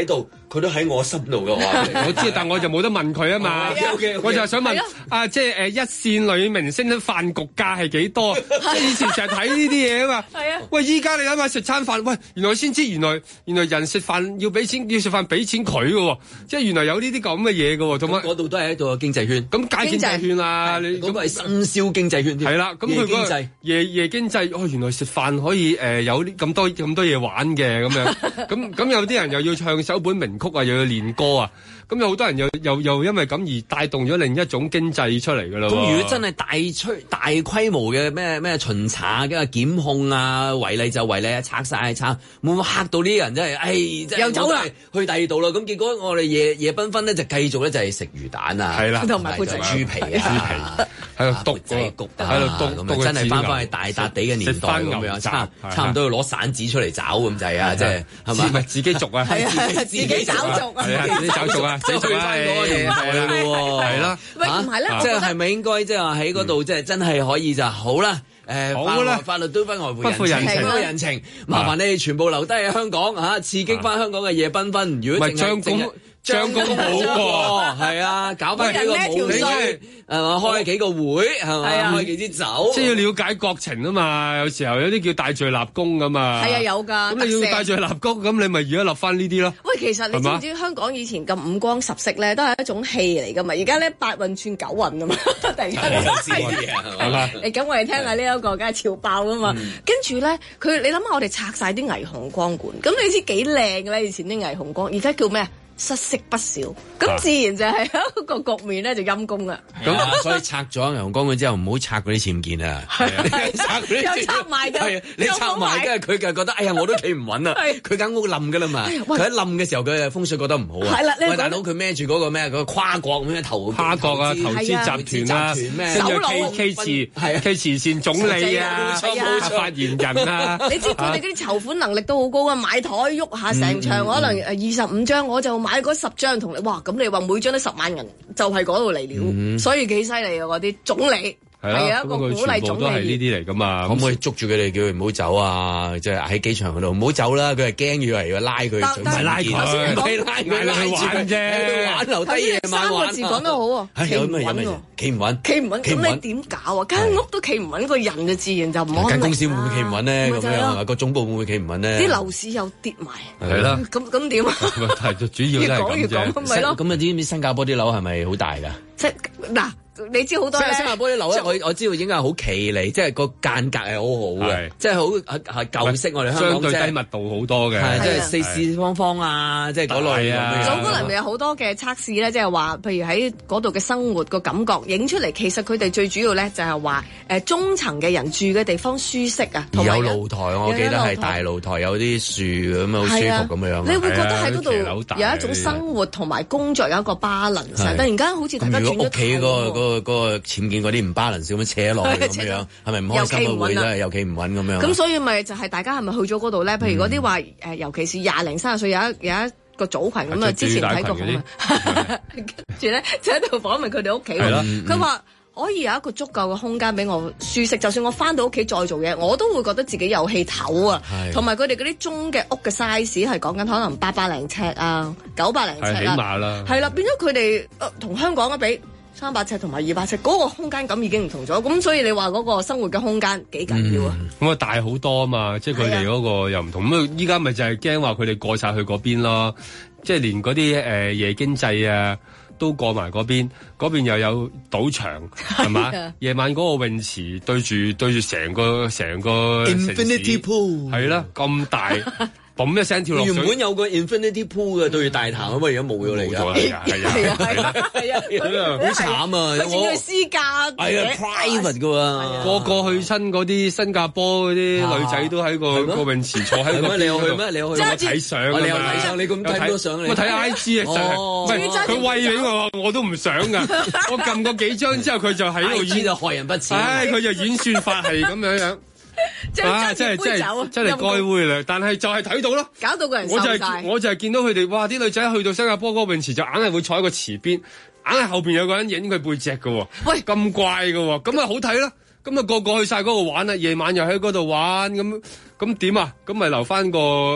佢都喺我心度嘅話， 我知，但我就冇得問佢啊嘛。我就係想問啊，即係誒一線女明星嘅飯局價係幾多？即係以前成日睇呢啲嘢啊嘛。係啊。喂，依家你諗下食餐飯，喂，原來先知原來原來人食飯要俾錢，要食飯俾錢佢嘅喎，即係原來有呢啲咁嘅嘢嘅喎，做乜？ 嗰度都係一度經濟圈。 咁解經濟圈啦，你咁係深宵經濟圈添。 係啦，咁佢嗰個夜夜經濟，哦，原來食飯可以誒有啲咁多咁多嘢玩嘅咁樣。咁咁有啲人又要唱首本名曲啊，又要練歌啊，咁有好多人又又又因為咁而帶動咗另一種經濟出嚟噶啦。咁如果真係大吹大規模嘅咩咩巡查嘅檢控啊，違例就違例啊，拆晒拆，會唔會嚇到呢啲人真係？唉、哎，真係又走啦，去第二度啦。咁結果我哋夜夜繽紛咧就繼續咧就係食魚蛋啊， 係啦， 同埋豬皮啊， 豬皮喺度篤仔焗啊，喺度篤篤真係翻返去大笪地嘅年代咁樣，差差唔多要攞散紙出嚟找咁滯啊，即係係咪？唔係自己逐啊， 係啊，自己找續啊， 係啊，自己找續啊，死續啊， 係咯，係啦， 喂，唔係咧， 即係係咪應該即係話喺嗰度即係真係可以就好啦？誒， 好啦， 法律都不外乎不負人情， 不負人情，麻煩你哋全部留低喺香港嚇，刺激翻香港嘅夜繽紛。如果淨係將功補過，係啊，搞翻幾個舞會，係嘛，開幾個會，係嘛，開幾支酒， 即係要了解國情啊嘛。有時候有啲叫戴罪立功噶嘛。 係啊，有㗎。 咁你要戴罪立功，咁你咪而家立翻呢啲咯。 喂，其實你知唔知香港以前咁五光十色咧，都係一種戲嚟㗎嘛？而家咧八運轉九運啊嘛，突然間你知係嘛？你咁我哋聽下呢一個，梗係潮爆㗎嘛。跟住咧，佢你諗下，我哋拆晒啲霓虹光管，咁你知幾靚嘅咧？以前啲霓虹光，而家叫咩？失色不少，咁自然就係一個局面咧，就陰公啦。 咁所以拆咗霓虹光管之後，唔好拆嗰啲僭建啊！ 拆又拆埋㗎， 你拆埋，跟住佢就覺得，哎呀，我都企唔穩啊！佢間屋冧㗎啦嘛，佢一冧嘅時候，佢風水覺得唔好啊。係啦，喂，大佬，佢孭住嗰個咩？嗰個跨國咁樣投跨國啊，投資集團啊，跟住 K K 慈，K 慈善總理啊，發言人啊。 你知佢哋嗰啲籌款能力都好高啊！買台喐下成場，可能誒二十五張，我就買嗰十張同你，哇！咁你話每張都十萬銀，就係嗰度嚟了，嗯、所以幾犀利啊！嗰啲總理。係啊，一個鼓勵總理， 都係呢啲嚟噶嘛。 可唔可以捉住佢哋，叫佢唔好走啊？即係喺機場嗰度唔好走啦。佢係驚以為要拉佢，唔係拉佢，唔係拉佢，拉佢玩啫，玩留低夜晚玩。 三個字講得好啊，企唔穩， 企唔穩， 企唔穩。咁你點搞啊？間屋都企唔穩，個人就自然就唔安。 間公司會唔會企唔穩咧？咁樣係嘛？個總部會唔會企唔穩咧？ 啲樓市又跌埋， 係啦。 咁咁點啊？ 係主要都係咁啫。 咪咯。 咁啊？知唔知新加坡啲樓係咪好大㗎？ 即嗱。你知好多新加坡啲樓咧，我我知道應該係好企理，即係個間隔係好好嘅，即係好係係舊式。我哋香港相對低密度好多嘅， 即係四四方方啊，即係嗰類啊。 早嗰輪咪有好多嘅測試咧，即係話，譬如喺嗰度嘅生活個感覺影出嚟，其實佢哋最主要咧就係話誒中層嘅人住嘅地方舒適啊， 有露台，我記得係大露台，有啲樹咁樣好舒服咁樣。 你會覺得喺嗰度有一種生活同埋工作有一個 balance，突然間好似大家轉咗頭。 嗰個僭建嗰啲唔 balance 咁樣扯落去咁樣，係咪唔開心啊？會真係又企唔穩咁樣。 咁所以咪就係大家係咪去咗嗰度咧？譬如嗰啲話誒，尤其是廿零三十歲有一有一個組群咁啊，之前睇過訪問，跟住咧就喺度訪問佢哋屋企。佢話可以有一個足夠嘅空間俾我舒適，就算我翻到屋企再做嘢，我都會覺得自己有氣唞啊。同埋佢哋嗰啲中嘅屋嘅 size 係講緊可能八百零尺啊，九百零尺啦， 起碼啦， 係啦，變咗佢哋同香港一比。三百尺同埋二百尺，嗰、那個空間感已經唔同咗，咁所以你話嗰個生活嘅空間幾緊要啊？ 咁啊、嗯、大好多啊嘛，即係佢哋嗰個又唔同，咁啊依家咪就係驚話佢哋過晒去嗰邊咯，即係連嗰啲誒夜經濟啊都過埋嗰邊，嗰邊又有賭場係嘛？夜晚嗰個泳池對住對住成個成個 Infinity Pool 係啦，咁大。嘣一聲跳落水， 原本有個 Infinity Pool 嘅對大潭，咁啊而家冇咗嚟㗎。 係啊係啊係啊係啊， 好慘啊！ 我仲要私家， 係啊 private 㗎喎。 個個去親嗰啲新加坡嗰啲女仔都喺個個泳池坐喺度。 你有去咩？你有去？ 我睇相啊！ 你有睇相？你咁睇到相嚟？ 我睇 I G 啊！唔係佢餵俾我，我都唔想㗎。我撳過幾張之後，佢就喺度演就害人不淺。 唉，佢就演算法係咁樣樣。啊！真係真係真係該會啦，但係就係睇到咯， 搞到個人我就係我就係見到佢哋，哇！啲女仔去到新加坡嗰個泳池就硬係會坐喺個池邊，硬係後邊有個人影佢背脊㗎喎。喂，咁怪㗎喎，咁啊好睇啦，咁啊個個去晒嗰度玩啦，夜晚又喺嗰度玩，咁咁點啊？咁咪留翻個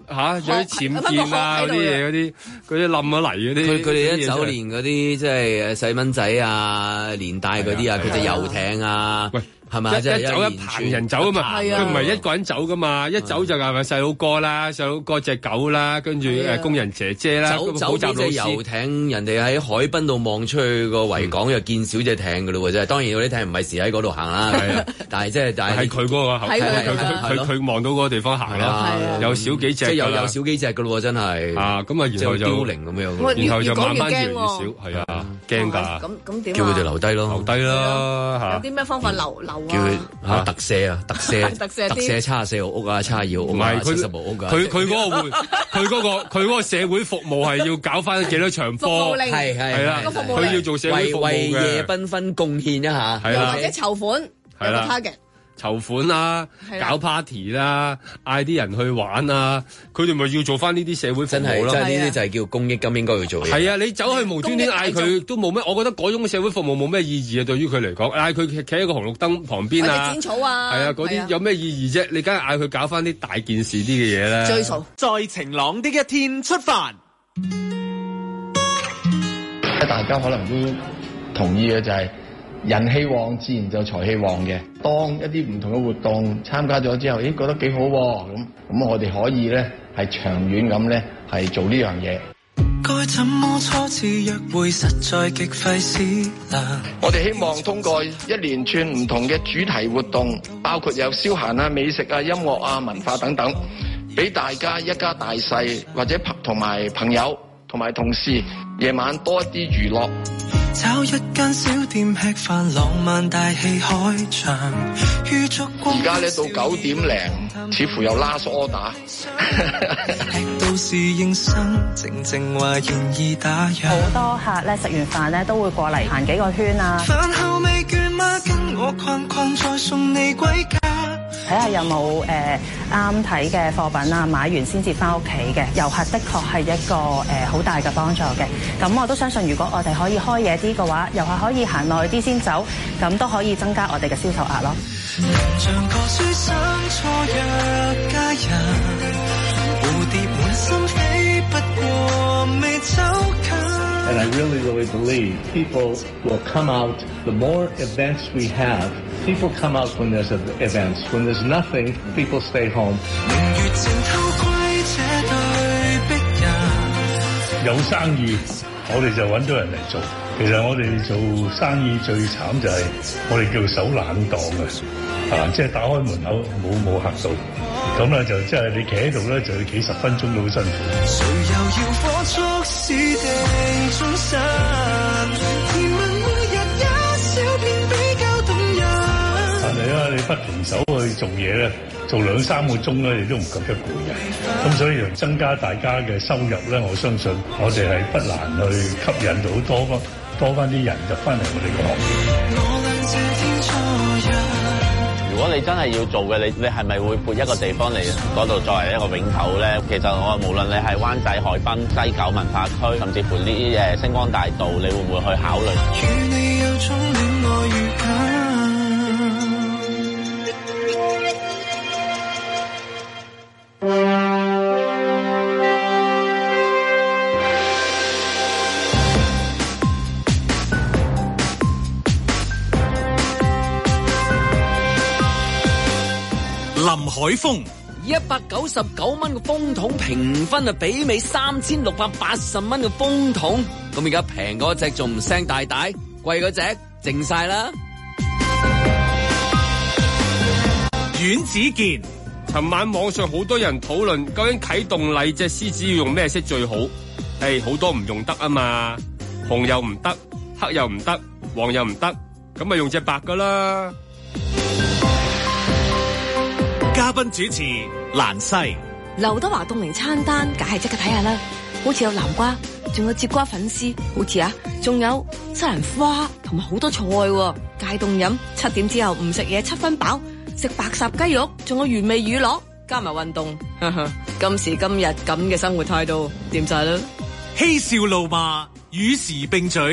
嚇，有啲僭建啊，嗰啲嘢，嗰啲嗰啲冧咗嚟嗰啲。 佢佢哋一走連嗰啲即係細蚊仔啊，連帶嗰啲啊，佢隻遊艇啊。喂。係咪？ 一一走一棚人走啊嘛，佢唔係一個人走噶嘛，一走就係咪細佬哥啦，細佬哥隻狗啦，跟住誒工人姐姐啦， 走走幾隻遊艇，人哋喺海濱度望出去個維港又見少隻艇噶咯喎，真係。當然嗰啲艇唔係時喺嗰度行啦，係啊，但係即係但係係佢嗰個後佢佢佢望到嗰個地方行啦，有少幾隻， 即係有有少幾隻噶咯喎，真係啊，咁啊，然後就凋零咁樣，然後就慢慢越嚟越少，係啊，驚㗎， 咁咁點啊？ 叫佢哋留低咯， 留低啦嚇。 有啲咩方法留留？ 叫佢嚇特赦啊，特赦特赦特赦七十四號屋啊，七十二號屋啊，七十號屋啊。 佢佢嗰個會，佢嗰個佢嗰個社會服務係要搞翻幾多場波？ 係係係啦，佢要做社會服務嘅， 為夜繽紛貢獻一下， 又或者籌款有個 target。 籌款啦，搞 party 啦，嗌啲人去玩啊，佢哋咪要做翻呢啲社會服務咯。 真係，真係呢啲就係叫公益金應該要做嘅。 係啊，你走去無端端嗌佢都冇咩，我覺得嗰種社會服務冇咩意義啊。對於佢嚟講，嗌佢企喺個紅綠燈旁邊啊， 剪草啊， 係啊，嗰啲有咩意義啫？你梗係嗌佢搞翻啲大件事啲嘅嘢啦。 追數， 在晴朗的一天出發。 大家可能都同意嘅就係。人氣旺，自然就財氣旺嘅。當一啲唔同嘅活動參加咗之後，咦覺得幾好喎，咁咁我哋可以咧係長遠咁咧係做呢樣嘢。該怎麼初次約會實在極費思量。我哋希望通過一連串唔同嘅主題活動，包括有消閒啊、美食啊、音樂啊、文化等等，俾大家一家大細或者朋同埋朋友同埋同事夜晚多一啲娛樂。找一間小店吃飯，浪漫大戲開場。而家咧到九點零，似乎有 last order。到時應心靜靜話願意打烊。好多客咧食完飯咧都會過嚟行幾個圈啊。飯後未倦嗎？跟我逛逛再送你歸家。睇下有冇誒啱睇嘅貨品啊，買完先至翻屋企嘅。遊客的確係一個誒好、呃、大嘅幫助嘅。咁我都相信，如果我哋可以開嘢啲嘅話，遊客可以行耐啲先走，咁都可以增加我哋嘅銷售額咯。像個書生初約佳人，蝴蝶滿心飛，不過未走近。And I really, really believe people will come out. The more events we have, people come out when there's events. When there's nothing, people stay home. 有生意，我哋就揾到人嚟做。其實我哋做生意最慘就係我哋叫手冷檔嘅，啊，即係打開門口冇冇客到，咁咧就即係你企喺度咧就要幾十分鐘都好辛苦。誰又要火速使定終身？甜蜜每日一小片比較動人。但係啊，你不停手去做嘢咧，做兩三個鐘咧，你都唔覺得攰嘅。咁所以就增加大家嘅收入咧，我相信我哋係不難去吸引到多翻多翻啲人入翻嚟我哋個行業。 如果你真係要做嘅，你你係咪會撥一個地方嚟嗰度作為一個永久咧？其實我無論你係灣仔海濱、西九文化區，甚至乎呢啲誒星光大道，你會唔會去考慮？與你有種戀愛預感。 林海峰一百九十九蚊嘅風筒平分啊，媲美三千六百八十蚊嘅風筒。咁而家平嗰隻仲唔聲大大，貴嗰隻靜晒啦。 阮子健， 尋晚網上好多人討論，究竟啟動禮隻獅子要用咩色最好？誒，好多唔用得啊嘛，紅又唔得，黑又唔得，黃又唔得，咁咪用隻白噶啦。 嘉賓主持蘭西， 劉德華凍齡餐單，梗係即刻睇下啦。好似有南瓜，仲有節瓜粉絲，好似啊，仲有西蘭花同埋好多菜。戒凍飲，七點之後唔食嘢，七分飽，食白烚雞肉，仲有原味乳酪，加埋運動。呵呵，今時今日咁嘅生活態度，掂晒啦。 嬉笑怒罵，與時並舉，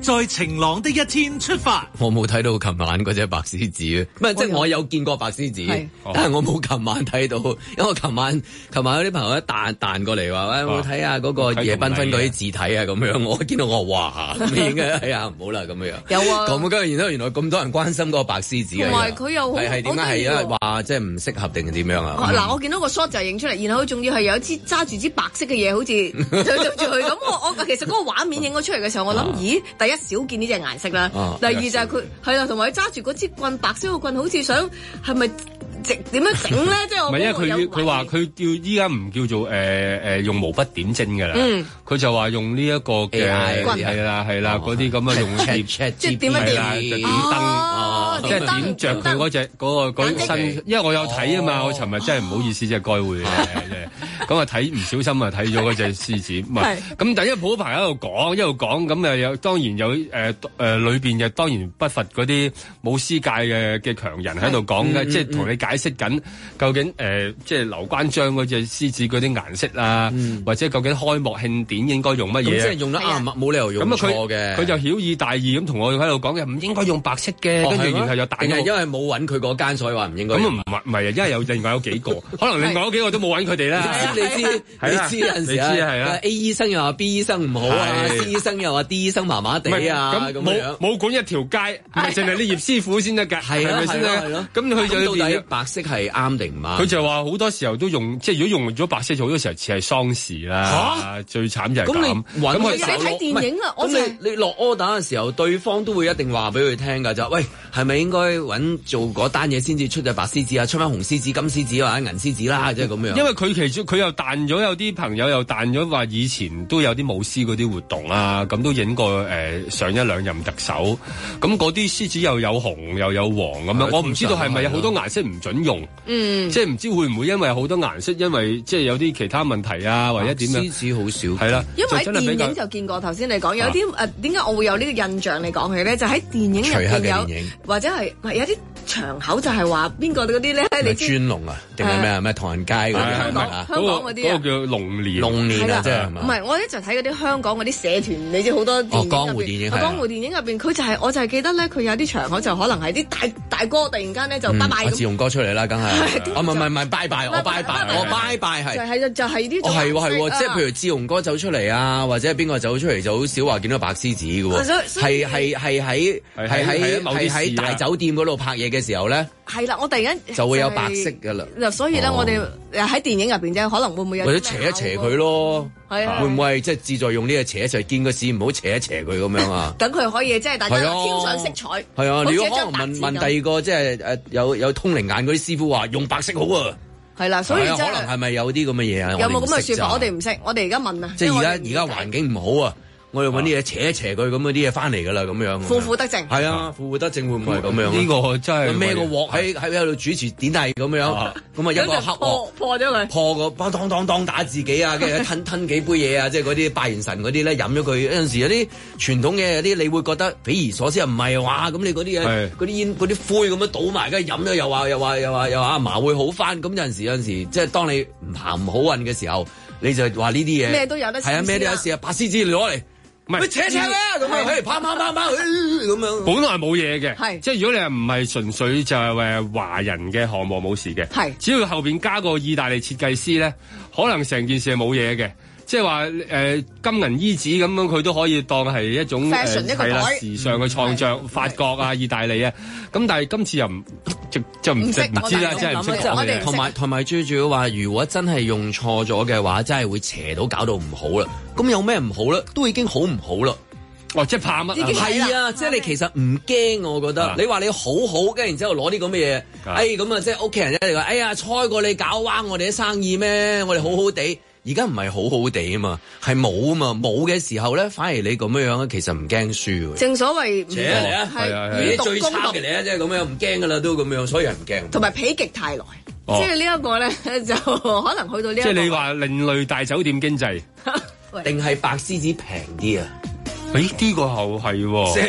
在晴朗的一天出發。 我冇睇到琴晚嗰隻白獅子啊，唔係即係我有見過白獅子，但係我冇琴晚睇到，因為我琴晚琴晚有啲朋友一彈彈過嚟話，喂，我睇下嗰個夜繽紛嗰啲字體啊咁樣，我見到我哇咁應該係啊，唔好啦咁樣。有啊，咁跟住然之後原來咁多人關心嗰個白獅子嘅， 同埋佢又係係點解係因為話即係唔適合定係點樣啊？ 嗱，我見到個 shot 就係影出嚟，然後佢仲要係有一支揸住支白色嘅嘢，好似就住佢咁。我我其實嗰個畫面影咗出嚟嘅時候，我諗，咦，第一少見呢隻顏色啦，第二就係佢係啦，同埋佢揸住嗰支棍，白色嘅棍，好似想係咪？直點樣整咧？即係我唔係，因為佢佢話佢叫依家唔叫做誒誒、呃、用毛筆點整㗎啦。嗯，佢就話用呢一個嘅係啦係啦嗰啲咁啊用葉即係點一點就點燈，即係點着佢嗰隻嗰個嗰身。因為我有睇啊嘛，我尋日真係唔好意思，即係該會嘅。咁啊睇唔小心啊睇咗嗰隻獅子。唔係咁，但係因為普朋友喺度講一路講，咁啊有當然有誒誒裏邊嘅當然不乏嗰啲舞獅界嘅嘅強人喺度講嘅，即係同你解。解釋緊究竟誒、呃，即係劉關張嗰隻獅子嗰啲顏色啊，嗯、或者究竟開幕慶典應該用乜嘢？ 咁即係用得啱，冇理由用錯嘅。 佢就曉以大義咁同我喺度講嘅，唔應該用白色嘅。跟住、哦、然後又大。定係因為冇揾佢嗰間，所以話唔應該。 咁唔係唔係啊，因為有另外有幾個，可能另外嗰幾個都冇揾佢哋啦。 你知你知你知有陣時啊 ，A 醫生又話 B 醫生唔好啊 ，C 醫生又話 D 醫生麻麻地啊，咁冇冇管一條街，唔係淨係啲葉師傅先得㗎，係咪先咧？咁佢就到底白色係啱定唔啱？ 佢就話好多時候都用，即係如果用咗白色，好多時候似係喪事啦。最慘就係咁。 咁你揾佢睇電影啦， 咁你你落 order 嘅時候，對方都會一定話俾佢聽㗎，就喂係咪應該揾做嗰單嘢先至出隻白獅子啊？出翻紅獅子、金獅子或者銀獅子啦，即係咁樣。 因為佢其實佢又彈咗，有啲朋友又彈咗話以前都有啲舞獅嗰啲活動啊，咁都影過誒、呃、上一兩任特首。咁嗰啲獅子又有紅又有黃咁樣，我唔知道係咪有好多顏色唔準用。嗯，即係唔知會唔會因為好多顏色，因為即係有啲其他問題啊，或者點樣？獅子好少，係啦， 因為喺電影就見過。頭先你講有啲誒，點解我會有呢個印象？你講起咧，就喺電影入邊有，或者係係有啲場口就係話邊個嗰啲咧？你知尊龍啊，定係咩啊？咩唐人街嗰啲香港香港嗰啲啊？ 嗰個叫龍年， 龍年啊，即係唔係？我一就睇嗰啲香港嗰啲社團，你知好多電影江湖電影， 江湖電影入邊佢就係我就係記得咧，佢有啲場口就可能係啲大大哥突然間咧就拜拜咁。 志雄哥出嚟啦，梗係。唔係唔係唔係拜拜，我拜拜，我拜拜係。 就係就係啲。 哦係喎係喎，即係譬如志雄哥走出嚟啊，或者邊個走出嚟就好少話見到白獅子嘅喎。係係係喺係喺係喺大酒店嗰度拍嘢嘅時候咧。係啦，我突然間就會有白色㗎啦。 嗱，所以咧，我哋喺電影入邊啫，可能會唔會有或者斜一斜佢咯？係啊，會唔會係即係志在用呢個斜一斜，見個市唔好斜一斜佢咁樣啊？ 等佢可以即係大家添上色彩。 係啊，你如果可能問問第二個即係誒有有通靈眼嗰啲師傅話用白色好啊。 係啦，所以真係可能係咪有啲咁嘅嘢啊？ 有冇咁嘅説法？我哋唔識，我哋而家問啊。 即係而家而家環境唔好啊！我哋揾啲嘢扯一扯佢咁嗰啲嘢翻嚟㗎啦，咁樣。 負負得正。 係啊，負負得正會唔會係咁樣？ 呢個真係孭個鑊喺喺喺度主持典禮咁樣，咁啊一個黑鑊破咗佢， 破個當當當當打自己啊，跟住吞吞幾杯嘢啊，即係嗰啲拜完神嗰啲咧飲咗佢。有陣時有啲傳統嘅有啲，你會覺得匪夷所思啊，唔係哇咁你嗰啲嘢嗰啲煙嗰啲灰咁樣倒埋，跟住飲咗又話又話又話又話阿嫲會好翻。咁有陣時有陣時即係當你唔行唔好運嘅時候，你就話呢啲嘢咩都有得試。 係啊，咩都有試啊，白獅子你攞嚟。唔係扯扯啦，咁樣，嘿，跑跑跑跑，咁樣。 本來冇嘢嘅，係即係如果你係唔係純粹就係誒華人嘅項目冇事嘅，係只要後邊加個意大利設計師咧，可能成件事係冇嘢嘅。即係話誒金銀衣紙咁樣，佢都可以當係一種係啦時尚嘅創作，法國啊、意大利啊。咁但係今次又唔就就唔識唔知啦，真係唔識講嘅。 同埋同埋最主要話，如果真係用錯咗嘅話，真係會邪到搞到唔好啦。咁有咩唔好咧？都已經好唔好啦。 哦，即係怕乜？ 係啊，即係你其實唔驚，我覺得。你話你好好，跟住然之後攞啲咁嘅嘢，哎咁啊，即係屋企人一嚟話，哎呀，猜過你搞彎我哋啲生意咩？我哋好好地。而家唔係好好地啊嘛，係冇啊嘛，冇嘅時候咧，反而你咁樣樣其實唔驚輸喎。 正所謂， 扯嚟啊，係啊，你最差嘅嚟啊，即係咁樣唔驚噶啦，都咁樣，所以人唔驚。 同埋否極泰來，即係呢一個咧，就可能去到呢一個。 即係你話另類大酒店經濟， 定係白獅子平啲啊？ 誒，呢個後係喎。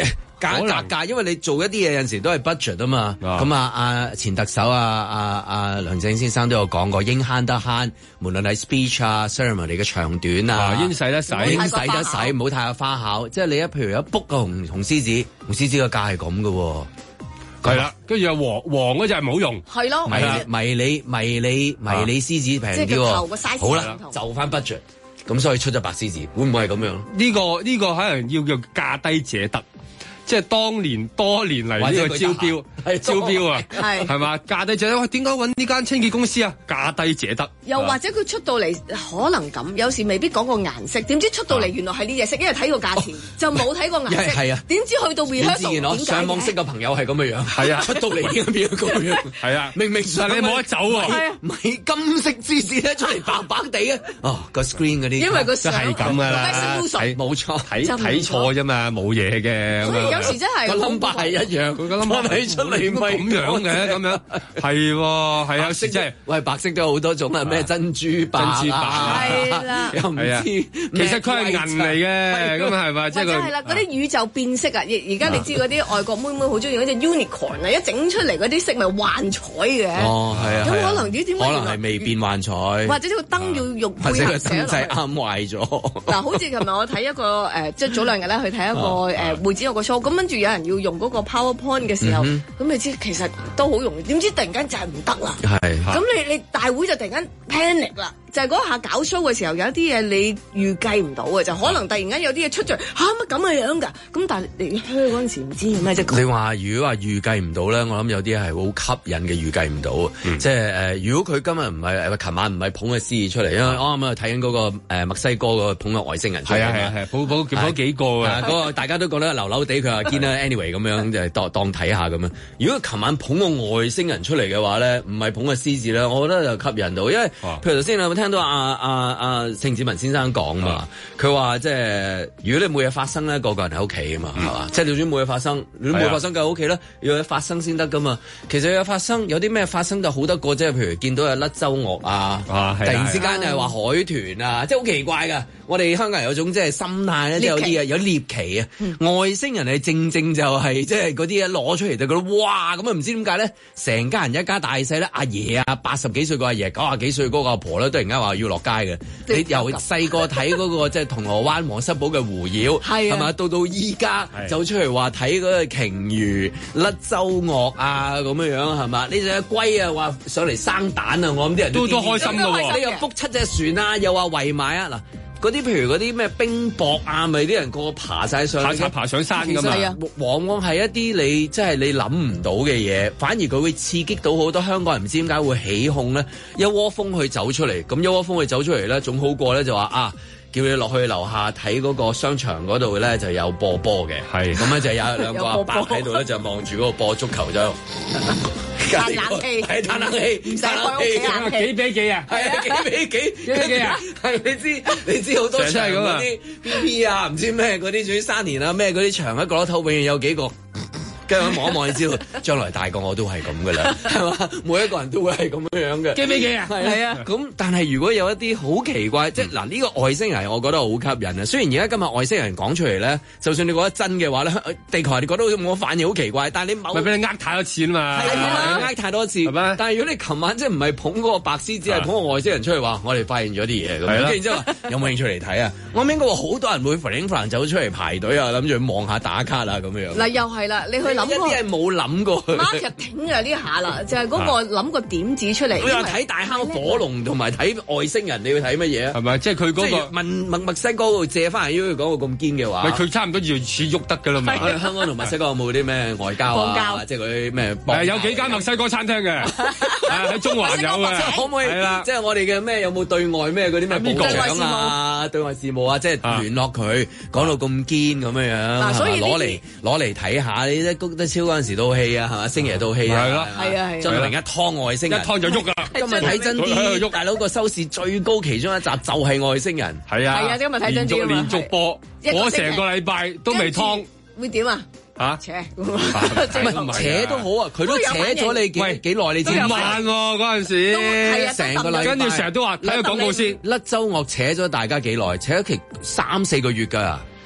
價格價，因為你做一啲嘢有陣時都係 budget 啊嘛。咁啊，阿前特首啊，阿阿梁振英先生都有講過，應慳得慳，無論係 speech 啊、ceremony 嘅長短啊， 應使得使， 應使得使，唔好太有花巧。即係你一譬如一 book 個紅紅獅子，紅獅子個價係咁嘅喎。 係啦，跟住又黃黃嗰隻唔好用， 係咯， 迷迷你迷你迷你獅子平啲喎。好啦，就翻 budget。咁所以出咗白獅子，會唔會係咁樣？ 呢、這個呢、這個可能要叫價低者得，即係當年多年嚟呢個招標，招標啊，係係嘛價低者得。喂，點解揾呢間清潔公司啊？價低者得。 又或者佢出到嚟可能咁，有時未必講個顏色，點知出到嚟原來係呢隻色，因為睇個價錢、哦、就冇睇個顏色。係啊，點知去到 rehearsal 點上網識個朋友係咁嘅樣，係啊，出到嚟點解變咗咁樣？係啊，明明但你冇得走喎，係啊，咪金色芝士咧出嚟白白地啊！哦，個 screen 嗰啲，因為個相係咁噶啦，冇錯，睇睇錯啫嘛，冇嘢嘅。 所以有時真係個 number 係一樣，佢個 number 睇出嚟唔係咁樣嘅，咁樣係喎，係有時真係， 喂，白色都有好多種啊，咩珍珠白啊， 係啦， 又唔知， 其實佢係銀嚟嘅，咁係咪？即係係啦，嗰啲宇宙變色啊！而而家你知嗰啲外國妹妹好中意嗰隻 unicorn 啊，一整出嚟嗰啲色咪幻彩嘅。哦，係啊，咁可能啲點解？ 可能係未變幻彩， 或者呢個燈要用配合寫落去。或者個燈掣啱壞咗。嗱，好似琴日我睇一個誒，即係早兩日咧去睇一個誒會展有個 show，咁跟住有人要用嗰個 PowerPoint 嘅時候，咁你知其實都好容易，點知突然間就係唔得啦。係。咁你你大會就突然間 panic 啦。就係嗰下搞 show 嘅時候，有一啲嘢你預計唔到嘅，就可能突然間有啲嘢出咗嚟嚇乜咁嘅樣㗎，咁但係你去嗰陣時唔知咩啫。 你話如果話預計唔到咧，我諗有啲係好吸引嘅預計唔到，嗯、即係誒、呃，如果佢今日唔係誒，琴晚唔係捧個獅子出嚟，因為我啱啱睇緊嗰個、呃、墨西哥個捧個外星人出嚟，係啊係啊係，捧捧捧幾個啊，嗰、嗰個大家都覺得流流地，佢話堅啦 anyway 咁樣就係當當睇下咁樣。如果琴晚捧個外星人出嚟嘅話咧，唔係捧個獅子咧，我覺得就吸引到，因為譬如頭先你有冇聽到阿阿阿盛智文先生講嘛？佢話即係如果你冇嘢發生咧，個個人喺屋企啊嘛，係嘛？即係就算冇嘢發生，你都冇發生喺屋企咧，要有嘢發生先得噶嘛。其實有嘢發生，有啲咩發生就好得過，即係譬如見到有甩周樂啊，突然之間又話海豚啊，即係好奇怪噶。我哋香港人有種即係心態咧，即係有啲嘢有獵奇啊。外星人係正正就係即係嗰啲嘢攞出嚟就覺得哇咁啊！唔知點解咧，成家人一家大細咧，阿爺啊八十幾歲個阿爺，九廿幾歲嗰個阿婆咧，突然間話要落街嘅。你由細個睇嗰個即係銅鑼灣黃室寶嘅狐妖，係嘛，到到依家走出嚟話睇嗰個鯨魚甩周樂啊咁樣樣係嘛？呢隻龜啊話上嚟生蛋啊，我諗啲人都都開心咯。你又 book 七隻船啊，又話圍埋啊嗱。嗰啲譬如嗰啲咩冰雹啊，咪啲人個個爬晒上爬，爬，爬上山㗎嘛，往往係一啲你即係你諗唔到嘅嘢，反而佢會刺激到好多香港人，唔知點解會起哄咧，一窩蜂去走出嚟，咁一窩蜂去走出嚟咧，總好過咧就話啊，叫你落去樓下睇嗰個商場嗰度咧就有播波嘅，係咁咧就有兩個阿伯喺度咧就望住嗰個播足球就。嘆冷氣，係嘆冷氣，唔使開屋企冷氣，幾比幾啊？係啊，幾比幾？幾比幾啊？係你知，你知好多場嗰啲 B P 啊，唔知咩嗰啲，仲要三年啊，咩嗰啲場喺角落頭永遠有幾個。跟住望一望，你知道將來大個我都係咁噶啦，係嘛？每一個人都會係咁樣樣嘅。幾比幾啊？係啊。咁但係如果有一啲好奇怪，即係嗱呢個外星人，我覺得好吸引啊。雖然而家今日外星人講出嚟咧，就算你覺得真嘅話咧，地球人你覺得我反應好奇怪，但係你某咪俾你呃太多次啊嘛，係啊，呃太多次係咪？但係如果你琴晚即係唔係捧嗰個白獅子，係捧個外星人出嚟話，我哋發現咗啲嘢咁，跟住之後有冇興趣嚟睇啊？我應該話好多人會 fling fling 走出嚟排隊啊，諗住望下打卡啊咁樣。嗱又係啦，你去。一啲係冇諗過 marketing 啊呢下啦，就係嗰個諗個點子出嚟。你話睇大坑火龍同埋睇外星人，你要睇乜嘢啊？係咪？即係佢嗰個問墨墨西哥度借翻嚟，如果講到咁堅嘅話，佢差唔多要似喐得㗎啦嘛。香港同墨西哥有冇啲咩外交啊？即係嗰啲咩？誒有幾間墨西哥餐廳嘅，喺中環有嘅。可唔可以？係啦，即係我哋嘅咩有冇對外咩嗰啲咩部長啊？對外事務啊，即係聯絡佢講到咁堅咁樣樣，攞嚟攞嚟睇下你咧。谷德超嗰陣時套戲啊，係嘛？星爺套戲啊，係咯，係啊，係。張明一劏外星人，一劏就喐噶。今日睇真啲，大佬個收視最高其中一集就係外星人。係啊，係啊，今日睇真啲啊嘛。連續連續播，我成個禮拜都未劏。會點啊？嚇扯，唔係扯都好啊，佢都扯咗你幾幾耐？你知唔慢喎嗰陣時，成個禮拜，跟住成日都話睇個廣告先。甩周樂扯咗大家幾耐？扯咗期三四個月㗎。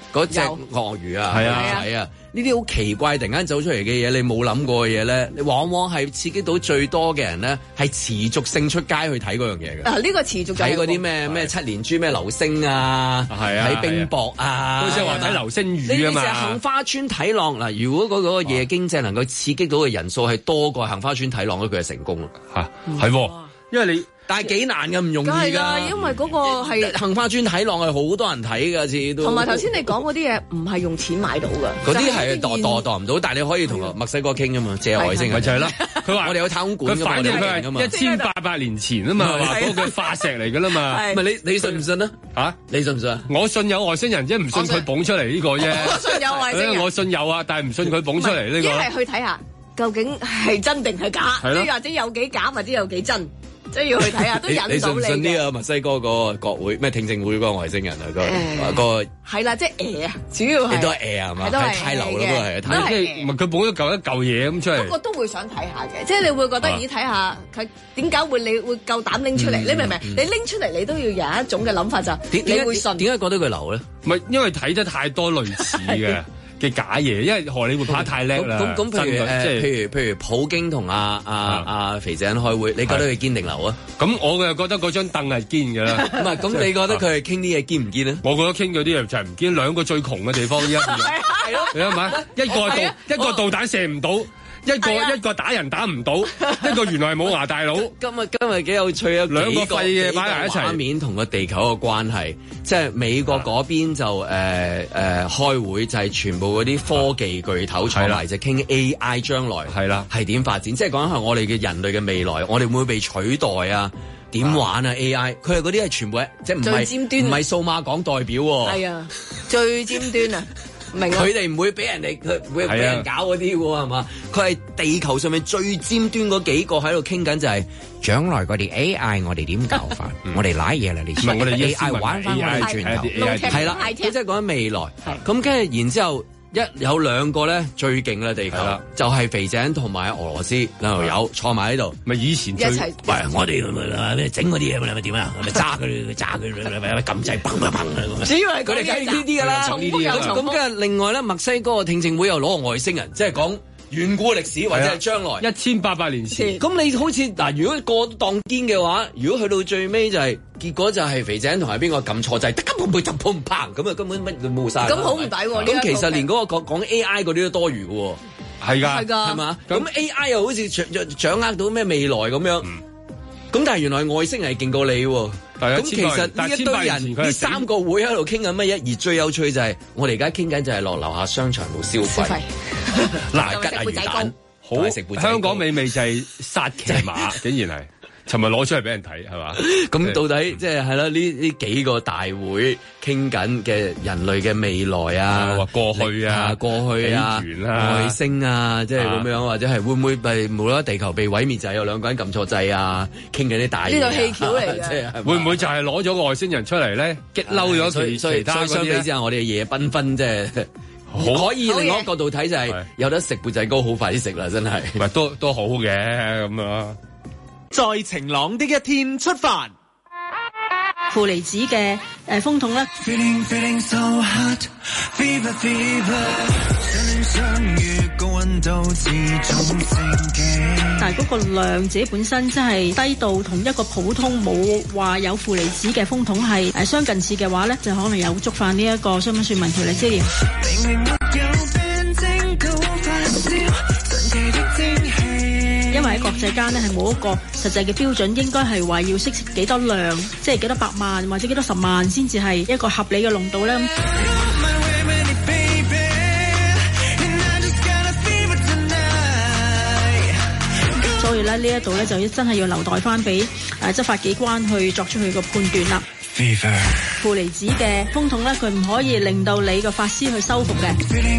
嗰隻鱷魚啊，係啊係啊，呢啲好奇怪突然間走出嚟嘅嘢，你冇諗過嘅嘢咧，你往往係刺激到最多嘅人咧，係持續性出街去睇嗰樣嘢嘅。 啊，呢個持續睇嗰啲咩咩七連珠咩流星啊， 係啊， 睇冰雹啊， 好似話睇流星雨啊嘛。 呢啲杏花村睇浪嗱，如果嗰個夜經濟能夠刺激到嘅人數係多過杏花村睇浪咧，佢係成功啦嚇，係，因為你。 但係幾難㗎，唔容易㗎。 因為嗰個係杏花村睇浪係好多人睇㗎，次都。 同埋頭先你講嗰啲嘢唔係用錢買到㗎。 嗰啲係度度度唔到，但係你可以同墨西哥傾㗎嘛，借外星咪就係啦。佢話我哋有太空館㗎嘛， 反正佢係一千八百年前啊嘛，話嗰個化石嚟㗎啦嘛。 唔係你你信唔信啊？嚇，你信唔信啊？ 我信有外星人啫，唔信佢捧出嚟呢個啫。 我信有外星人。 我信有啊，但係唔信佢捧出嚟呢個。 一係去睇下究竟係真定係假，即係或者有幾假或者有幾真。即係要去睇下，都引到你。 你信唔信呢個墨西哥個國會咩聽證會嗰個外星人啊？個個係啦，即係誒啊，主要係你都係誒係嘛？係太流咯，都係。 都係唔係佢捧咗嚿一嚿嘢咁出嚟。 不過都會想睇下嘅，即係你會覺得咦睇下佢點解會你會夠膽拎出嚟？你明唔明？你拎出嚟你都要有一種嘅諗法就你會信。 點解覺得佢流咧？ 唔係因為睇得太多類似嘅。嘅假嘢，因為荷里活拍得太叻啦。 咁咁譬如誒，譬如譬如普京同阿阿阿肥仔開會，你覺得佢堅定流啊？ 咁我嘅覺得嗰張凳係堅㗎啦。 唔係，咁你覺得佢係傾啲嘢堅唔堅咧？ 我覺得傾嗰啲嘢就係唔堅，兩個最窮嘅地方一樣。 係咯， 你諗下，一個導一個導彈射唔到。一個一個打人打唔到，一個原來係冇牙大佬。 今日今日幾有趣啊！ 兩個廢嘅擺埋一齊， 畫面同個地球嘅關係，即係美國嗰邊就誒誒、呃呃、開會就係全部嗰啲科技巨頭坐埋就傾 A I 將來係啦係點發展，即係講緊我哋嘅人類嘅未來，我哋會唔會被取代啊？點玩啊 A I？ 佢係嗰啲係全部即係唔係唔係數碼港代表喎？ 係啊，最尖端啊！ 佢哋唔會俾人哋，佢會俾人搞嗰啲喎，係嘛？佢係地球上面最尖端嗰幾個喺度傾緊，就係將來嗰啲 A I 我哋點搞法？我哋瀨嘢啦，你唔係我哋 A I 玩翻我哋轉頭，係啦，佢即係講緊未來。咁跟住然之後。一有兩個咧最勁嘅地球啦，就係肥井同埋俄羅斯兩條友坐埋喺度， 咪以前最喂我哋咩整嗰啲嘢咪點啊？咪揸佢揸佢咪撳掣砰砰砰咁。主要係佢哋計呢啲㗎啦，呢啲咁咁跟住另外咧，墨西哥嘅聽證會又攞個外星人，即係講遠古歷史或者係將來一千八百年前。 咁你好似嗱，如果過當堅嘅話，如果去到最尾就係、是、結果就係肥仔同埋邊個撳錯掣，根本唔會就砰砰咁啊，根本乜都冇晒。 咁好唔抵喎！ 咁其實連嗰、那個講講 A I 嗰啲都多餘嘅喎， 係㗎， 係㗎， 係嘛？咁 A I 又好似掌掌握到咩未來咁樣，咁、嗯、但係原來外星人係勁過你喎。咁其實呢一堆人呢三個會喺度傾緊乜嘢？而最有趣就係、是、我哋而家傾緊就係落樓下商場度消費，嗱吉啊魚蛋，好食香港美味就係殺騎馬，竟然係。尋日攞出嚟俾人睇係嘛？ 咁到底即係係啦？呢呢幾個大會傾緊嘅人類嘅未來啊， 話過去啊， 過去啊，外星啊，即係咁樣，或者係會唔會被無啦啦地球被毀滅就係有兩個人撳錯掣啊？傾緊啲大嘢， 呢度氣橋嚟嘅， 會唔會就係攞咗個外星人出嚟咧？激嬲咗其其他嗰啲？ 相比之下，我哋嘅夜繽紛即係可以另一個角度睇就係有得食缽仔糕，好快啲食啦！真係， 唔係都都好嘅咁啊！ 在晴朗的一天出發， 負離子嘅誒風筒咧，但係嗰個量自己本身真係低到同一個普通冇話有負離子嘅風筒係誒相近似嘅話咧，就可能有觸犯呢一個商品說明條例之嫌。因為喺國際間咧係冇一個實際嘅標準，應該係話要識幾多量，即係幾多百萬或者幾多十萬先至係一個合理嘅濃度咧。所以咧呢一度咧就真係要留待翻俾誒執法機關去作出佢個判斷啦。負離子嘅風筒咧，佢唔可以令到你個髮絲去修復嘅。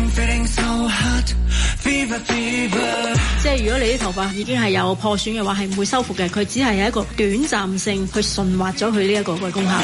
即係如果你啲頭髮已經係有破損嘅話，係唔會修復嘅。佢只係有一個短暫性去順滑咗佢呢一個嘅功效。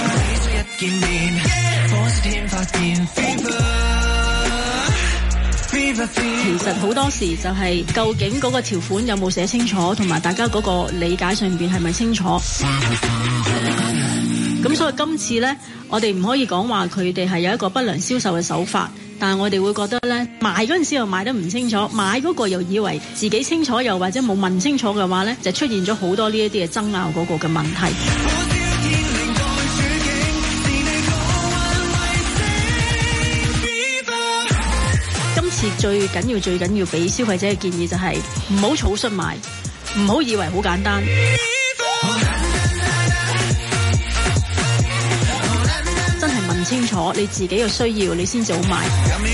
其實好多時就係究竟嗰個條款有冇寫清楚，同埋大家嗰個理解上邊係咪清楚？ 咁所以今次咧，我哋唔可以講話佢哋係有一個不良銷售嘅手法，但係我哋會覺得咧，賣嗰陣時又賣得唔清楚，買嗰個又以為自己清楚，又或者冇問清楚嘅話咧，就出現咗好多呢一啲嘅爭拗嗰個嘅問題。今次最緊要、最緊要俾消費者嘅建議就係唔好草率買，唔好以為好簡單。真係問清楚你自己嘅需要，你先至好買。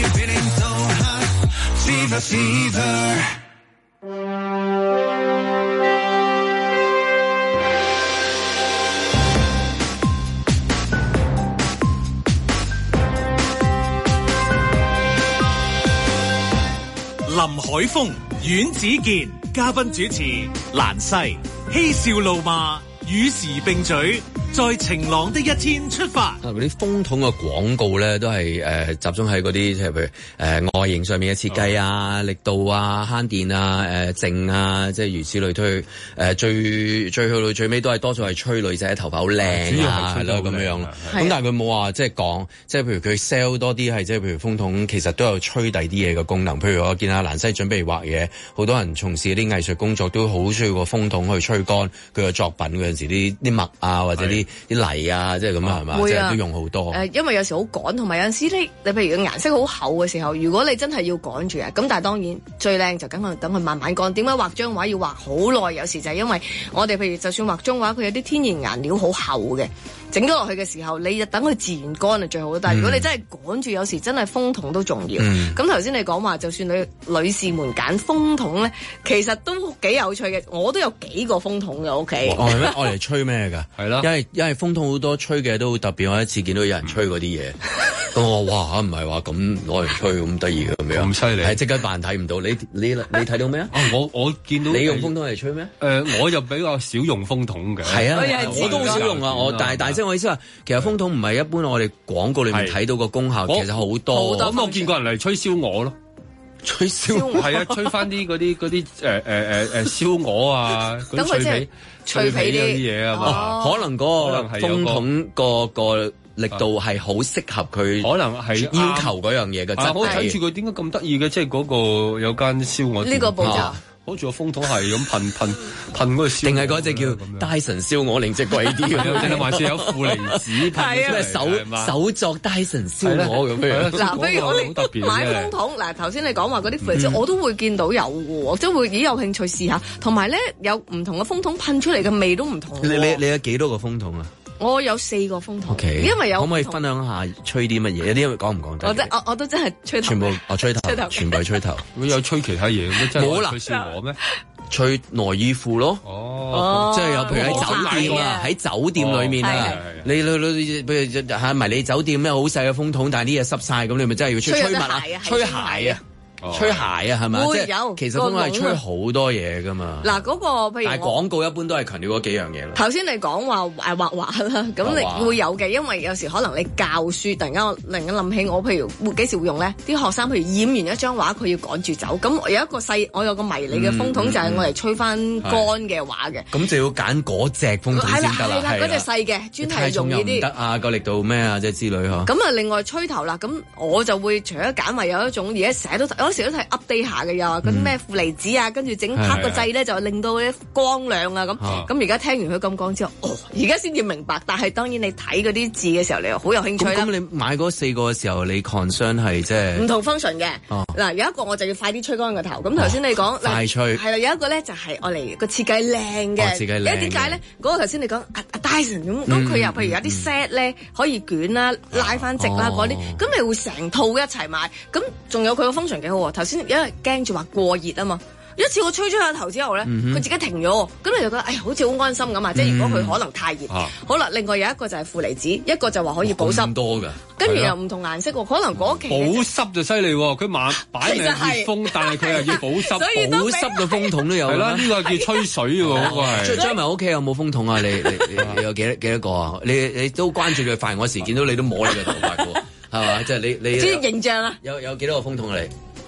林海峰、阮子健嘉賓主持，蘭西嬉笑怒罵，與時並舉，在晴朗的一天出發。 啊！嗰啲風筒嘅廣告咧，都係誒、呃、集中喺嗰啲即係譬如誒、呃、外形上面嘅設計啊、哦、力度啊、慳電啊、誒、呃、靜啊，即係如此類推。誒、呃、最最去到最尾都係多數係吹女仔頭髮好靚啊，係咯咁樣樣咯。咁但係佢冇話即係講，即係譬如佢 sell 多啲係即係譬如風筒，其實都有吹第啲嘢嘅功能。譬如我見阿蘭西準備畫嘢，好多人從事啲藝術工作都好需要個風筒去吹乾佢嘅作品嗰陣時，啲啲墨啊或者啲啲泥啊，即係咁啊，係嘛？即係都用好多。 誒，因為有時好趕，同埋有陣時你你譬如個顏色好厚嘅時候，如果你真係要趕住啊，咁但係當然最靚就梗係等佢慢慢乾。點解畫張畫要畫好耐？有時就係因為我哋譬如就算畫張畫，佢有啲天然顏料好厚嘅，整咗落去嘅時候，你就等佢自然乾係最好。但係如果你真係趕住，有時真係風筒都重要。咁頭先你講話，就算女女士們揀風筒咧，其實都幾有趣嘅。我都有幾個風筒嘅屋企。 哦，係咩？我嚟吹咩㗎？係咯，因為因為風筒好多吹嘅都好特別。我一次見到有人吹嗰啲嘢，咁我哇，唔係話咁攞嚟吹咁得意嘅咁樣，咁犀利，係即刻扮睇唔到。你你你睇到咩啊？ 我我見到你用風筒嚟吹咩？ 誒，我就比較少用風筒嘅。 係啊，我都好少用啊。我但係但係即係我意思話，其實風筒唔係一般我哋廣告裏面睇到個功效，其實好多。 咁我見過人嚟吹燒鵝咯。 吹燒係啊，吹翻啲嗰啲嗰啲誒誒誒誒燒鵝啊，嗰啲脆皮脆皮呢啲嘢啊嘛， 可能嗰個風筒個個力度係好適合佢， 可能係要求嗰樣嘢嘅質地。 我睇住佢點解咁得意嘅，即係嗰個有間燒鵝呢個步驟。 好似個風筒係咁噴噴噴嗰個燒， 定係嗰隻叫戴神燒鵝，另隻貴啲嘅， 定係還是有負離子噴咩手手作戴神燒鵝咁樣。 嗱，不如我哋買風筒。嗱，頭先你講話嗰啲負離子，我都會見到有嘅，即係會幾有興趣試下。同埋咧，有唔同嘅風筒噴出嚟嘅味都唔同。 你你你有幾多個風筒啊？ 我有四個風筒 ，okay, 因為有可唔可以分享下吹啲乜嘢？有啲講唔講得？ 我真我我都真係吹頭， 全部我吹頭， 吹頭全部係吹頭。 咁有吹其他嘢咁真係吹燒鵝咩？ 吹內衣褲咯， 哦， 即係有譬如喺酒店啊，喺酒店裏面啊，你你你譬如喺迷你酒店咩好細嘅風筒，但係啲嘢濕晒咁，你咪真係要吹吹襪啊，吹鞋啊。吹鞋啊，係咪？ 會即有其實風筒係吹好多嘢噶嘛。 嗱，嗰個譬如， 但係廣告一般都係強調嗰幾樣嘢咯。 頭先你講話誒畫畫啦，咁你會有嘅，因為有時可能你教書，突然間我突然間諗起我，譬如會幾時會用咧？啲學生譬如染完一張畫，佢要趕住走，咁有一個細，我有個迷你嘅風筒，就係我嚟吹翻乾嘅畫嘅。 咁就要揀嗰隻風筒先得啦。係啦， 嗰隻細嘅，專係容易啲。 唔得啊，個力度咩啊，即係之類嗬。 咁啊，另外吹頭啦，咁我就會除咗揀，為有一種而家成日都有時都睇 update。嘅又話嗰啲咩負離子啊，跟住整黑個掣咧，就令到啲光亮啊咁。咁而家聽完佢咁講之後，哦，而家先至明白。但係當然你睇嗰啲字嘅時候，你又好有興趣啦。 咁你買嗰四個嘅時候，你 concern 係即係唔同 function 嘅。嗱，有一個我就要快啲吹乾個頭。咁頭先你講快吹係啦，有一個咧就係我嚟個設計靚嘅。 設計靚。因為點解咧？ 嗰個頭先你講阿阿 Dyson 咁，咁佢又譬如有啲 set 咧可以捲啦、拉翻直啦嗰啲，咁你會成套一齊買。咁仲有佢個 function 幾好喎。頭先因為驚住話過熱啊嘛，一次我吹吹下頭之後咧，佢、嗯、自己停咗，咁你就覺得，哎好似好安心咁啊！即係如果佢可能太熱，嗯、好啦，另外有一個就係負離子，一個就話可以保濕， 多㗎， 跟住又唔同顏色喎，可能嗰期保濕就犀利喎，佢晚擺明熱風，但係佢又要保濕，保濕嘅風筒都有，係啦，呢個叫吹水喎，嗰個係。張文屋企有冇風筒啊？你你你，你有幾多幾多個啊？你你都關注佢，發現我時見到你都摸你嘅頭髮㗎喎，係嘛？即係你你。 即係形象啊！ 有有幾多個風筒啊？你？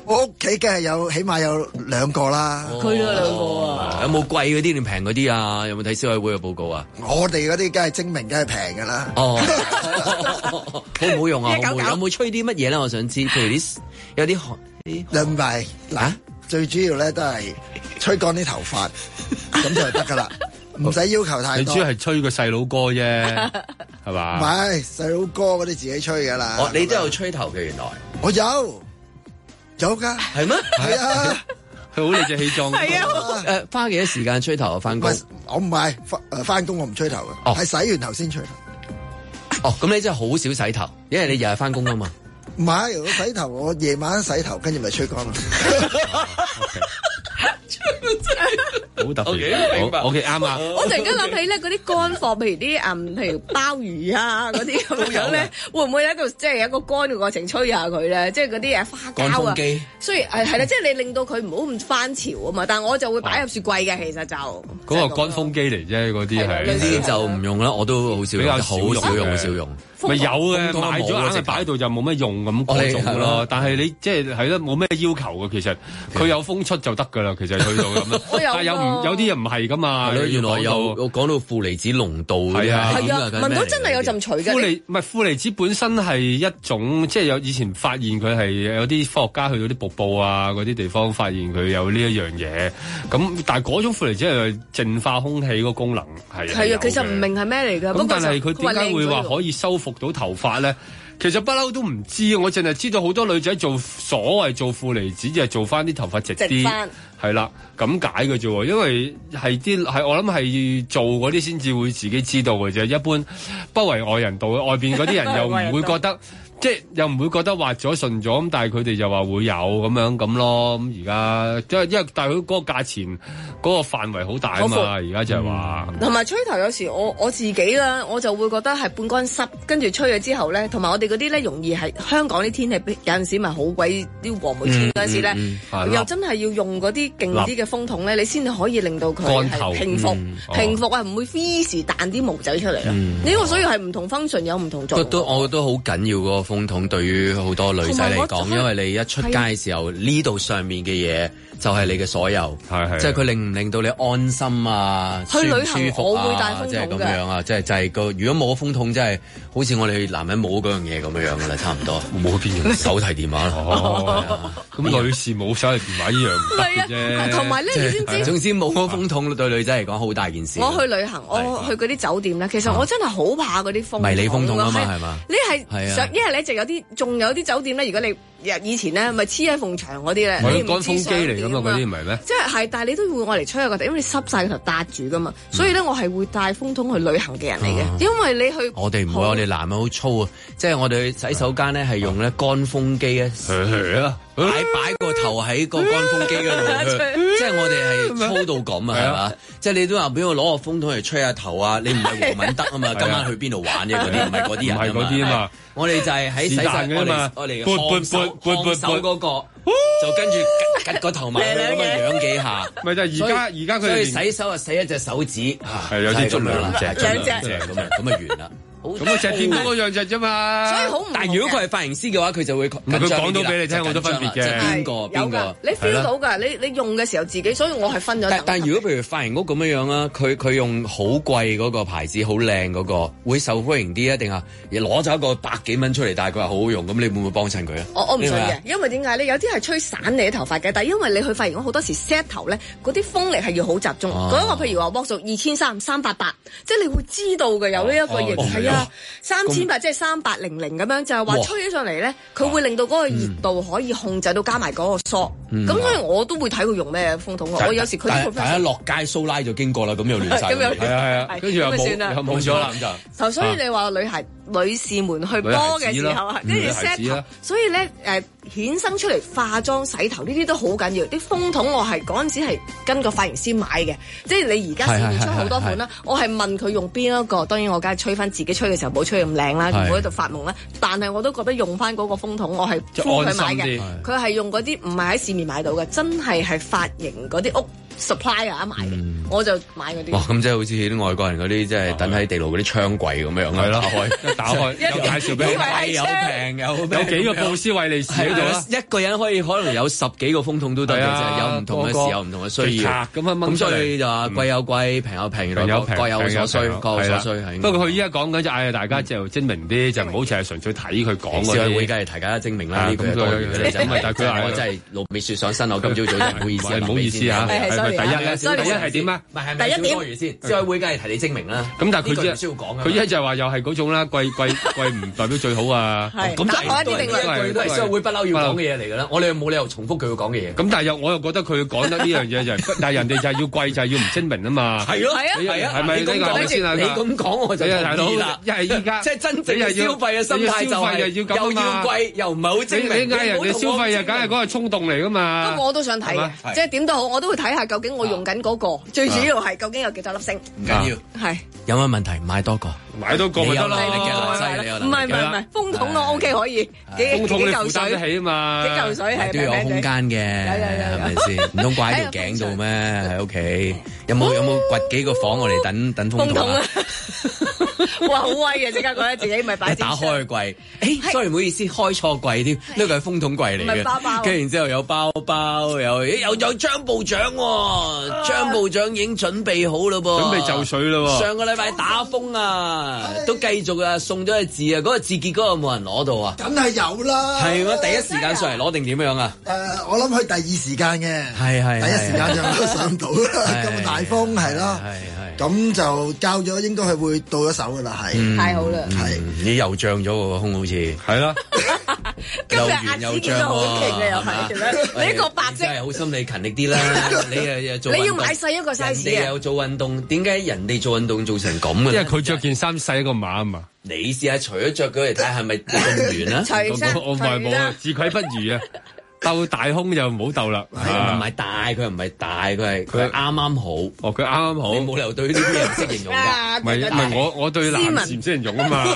我屋企梗係有，起碼有兩個啦。 佢都有兩個啊！ 有冇貴嗰啲定平嗰啲啊？有冇睇消委會嘅報告啊？ 我哋嗰啲梗係精明，梗係平噶啦。 哦，好唔好用啊？有冇有冇吹啲乜嘢咧？我想知，譬如啲有啲啲唔係嗱，最主要咧都係吹乾啲頭髮，咁就得噶啦，唔使要求太多。 你主要係吹個細佬哥啫，係嘛？ 唔係細佬哥嗰啲自己吹噶啦。 哦，你都有吹頭嘅原來？ 我有。有噶係咩？ 係啊， 佢好理直氣壯。 係啊， 誒，花幾多時間吹頭啊？翻工？ 我唔係翻誒翻工，我唔吹頭嘅，係洗完頭先吹頭。 哦，咁你真係好少洗頭，因為你日日翻工啊嘛。 唔係，我洗頭，我夜晚洗頭，跟住咪吹乾咯。 好特別，明白。OK 啱啊！ 我突然間諗起咧，嗰啲乾貨，譬如啲嗯，譬如鮑魚啊嗰啲咁樣咧，會唔會喺度即係有一個乾嘅過程吹下佢咧？即係嗰啲誒花膠啊。雖然係係啦，即係你令到佢唔好咁翻潮啊嘛。但係我就會擺入雪櫃嘅，其實就嗰個乾風機嚟啫，嗰啲係。 呢啲就唔用啦，我都好少用，好少用，好少用。 咪有嘅，買咗硬係擺喺度就冇咩用咁嗰種咯。但係你即係係咯，冇咩要求嘅。其實佢有風出就得㗎啦。其實去到咁咯。但係有唔有啲人唔係㗎嘛？ 原來有講到負離子濃度係啊， 係啊，聞到真係有陣除嘅。 負離唔係負離子本身係一種，即係有以前發現佢係有啲科學家去到啲瀑布啊嗰啲地方發現佢有呢一樣嘢。咁但係嗰種負離子係淨化空氣個功能係係啊，其實唔明係咩嚟㗎。 咁但係佢點解會話可以修復到頭髮咧？其實不嬲都唔知，我淨係知道好多女仔做所謂做負離子，就係做翻啲頭髮直啲，係啦咁解嘅啫。因為係啲係我諗係做嗰啲先至會自己知道嘅啫。一般不為外人道，外邊嗰啲人又唔會覺得。即係又唔會覺得滑咗順咗咁，但係佢哋就話會有咁樣咁咯。咁而家即係因為但係佢嗰個價錢嗰、嗰個範圍好大啊嘛。而家就係話同埋吹頭有時我我自己啦，我就會覺得係半乾濕，跟住吹咗之後咧，同埋我哋嗰啲咧容易係香港啲天氣有陣時咪好鬼啲黃梅天嗰陣時咧，嗯嗯嗯、又真係要用嗰啲勁啲嘅風筒咧，你先至可以令到佢係平復、嗯哦、平復啊，唔會 freeze 彈啲毛仔出嚟啦。呢個、嗯、所以係唔同 function 有唔同作用。都我覺得好緊要個風筒對於好多女仔嚟講，因為你一出街嘅時候，呢度上面嘅嘢就係你嘅所有，即係佢令唔令到你安心啊？ 去旅行舒服啊， 我會帶風筒嘅， 即係咁樣啊，即係就係個如果冇風筒，即係好似我哋男人冇嗰樣嘢咁樣樣噶啦，差唔多冇邊用手提電話咯。 咁女士冇手提電話呢樣唔得嘅啫。 同埋咧，你知唔知？ 總之冇嗰風筒對女仔嚟講好大件事。 我去旅行，我去嗰啲酒店咧，其實我真係好怕嗰啲風迷你風筒啊嘛，係嘛？ 你係想，因為你就有啲，仲有啲酒店咧，如果你以前咧咪黐喺埲牆嗰啲咧， 你乾風機嚟㗎嘛，嗰啲唔係咩？ 即係係，但係你都會愛嚟吹一個地，因為你濕晒個頭搭住㗎嘛，所以咧我係會帶風筒去旅行嘅人嚟嘅，因為你去我哋唔會，我哋男人好粗啊，即係我哋洗手間咧係用咧乾風機啊，擺擺個頭喺個乾風機嗰度，即係我哋係粗到咁啊，係嘛？即係你都話俾我攞個風筒嚟吹下頭啊，你唔係黃敏德啊嘛，今晚去邊度玩啫？嗰啲唔係嗰啲人，唔係嗰啲啊嘛。我哋就係喺洗手間我哋我哋看手看手嗰個，就跟住吉個頭埋咁樣樣幾下。 咪就係而家而家佢哋洗手啊，洗一隻手指， 係有啲重量隻， 兩隻咁啊，咁啊完啦。 咁啊，就係掂到嗰樣隻啫嘛。 所以好唔， 但係如果佢係髮型師嘅話，佢就會佢講到俾你聽好多分別嘅。 邊個邊個？ 你 feel 到㗎？你你用嘅時候自己，所以我係分咗。 但但如果譬如髮型屋咁樣樣啦，佢佢用好貴嗰個牌子，好靚嗰個，會受歡迎啲啊？定係攞咗一個百幾蚊出嚟，但係佢話好好用，咁你會唔會幫襯佢啊？ 我我唔信嘅，因為點解咧？有啲係吹散你啲頭髮嘅，但係因為你去髮型屋好多時 set 頭咧，嗰啲風力係要好集中。嗰個譬如話 box 數二千三三八八，即係你會知道嘅有呢一個型係啊三。千八即係三八零零咁樣，就係話吹起上嚟咧，佢會令到嗰個熱度可以控制到，加埋嗰個梳。咁所以我都會睇佢用咩風筒。我有時佢啲大家落街蘇拉就經過啦，咁又亂晒。 係啊係啊，跟住又冇冇咗啦咁就。 就所以你話女孩女士們去波嘅時候啊，跟住 set 頭，所以咧誒衍生出嚟化妝洗頭呢啲都好緊要。啲風筒我係嗰陣時係跟個髮型師買嘅，即係你而家市面出好多款啦。我係問佢用邊一個，當然我梗係吹翻自己吹嘅時候冇吹咁靚啦，唔好喺度發夢啦。但係我都覺得用翻嗰個風筒，我係呼佢買嘅。佢係用嗰啲唔係喺市面買到嘅，真係係髮型嗰啲屋 supplier 買嘅，我就買嗰啲。 哇！咁即係好似啲外國人嗰啲，即係等喺地牢嗰啲槍櫃咁樣啊！ 係咯， 打開一打開有介紹俾你， 有平有有幾個布斯維利士喺度啦， 一個人可以可能有十幾個風筒都得嘅啫，有唔同嘅時候唔同嘅需要。咁啊，咁所以就話貴有貴，平有平，原來各有所需，各有所需。 不過佢依家講緊就嗌大家就精明啲，就唔好淨係純粹睇佢講嗰啲。 消委會梗係大家精明啦，呢個係多餘嘅。咁啊，但係佢話我真係路未説上身，我今朝早真係唔好意思， 唔好意思嚇。係第一咧，第一係點啊？ 唔係係咪少多餘先？消委會梗係提你精明啦。 咁但係佢唔需要講嘅。 佢一就係話又係嗰種啦，貴貴貴唔代表最好啊。 咁打開一啲定律，都係消委會不嬲要講嘅嘢嚟㗎啦。我哋冇理由重複佢要講嘅嘢。 咁但係又我又覺得佢講得呢樣嘢就係，但係人哋就係要貴就係要唔精明啊嘛。 係咯，係啊，係啊， 係咪呢個先啊？ 你咁講我就同意啦。 一係依家即係真正嘅消費嘅心態就係又要貴又唔係好精明。 你嗌人哋消費啊，梗係嗰個衝動嚟㗎嘛。 不過我都想睇嘅，即係點都好，我都會睇下究竟我用緊嗰個最主要係究竟有幾多粒星。 唔緊要， 係有乜問題買多個， 買多個咪得咯。 唔係唔係唔係，風筒我 OK 可以，幾風筒你負擔得幾嚿水起啊嘛， 幾嚿水係都要有空間嘅，係咪先？唔通掛喺條頸度咩？喺屋企有冇有冇掘幾個房我嚟等等風筒啊？ 哇，好威啊！即刻覺得自己咪擺打開個櫃，誒，sorry 唔好意思，開錯櫃添，呢個係風筒櫃嚟嘅，跟住然之後有包包，有有有張部長喎，張部長已經準備好嘞噃， 準備就緒嘞喎， 上個禮拜打風啊，都繼續啊，送咗個字啊，嗰個字結嗰個冇人攞到啊， 梗係有啦， 係我第一時間上嚟攞定點樣啊？ 誒，我諗佢第二時間嘅， 係係， 第一時間就上唔到啦，咁大風係咯，係係，咁就交咗應該係會到咗手㗎啦，係， 太好啦， 係，你又漲咗個空好似， 係啦。 今日阿子見到好勁嘅又係，你一個白色， 真係好心你勤力啲啦，你又做， 你要買細一個 size 你又做運動，點解人哋做運動做成咁嘅？ 因為佢着件衫細一個碼啊嘛。 你試下除咗着佢嚟睇係咪咁圓啊？ 除衫， 我唔係冇啊，自愧不如啊。鬥大胸就唔好鬥啦， 唔係大，佢又唔係大，佢係佢啱啱好。 哦，佢啱啱好， 你冇理由對呢啲嘢唔識形容㗎。 唔係唔係，我我對男士唔識形容啊嘛。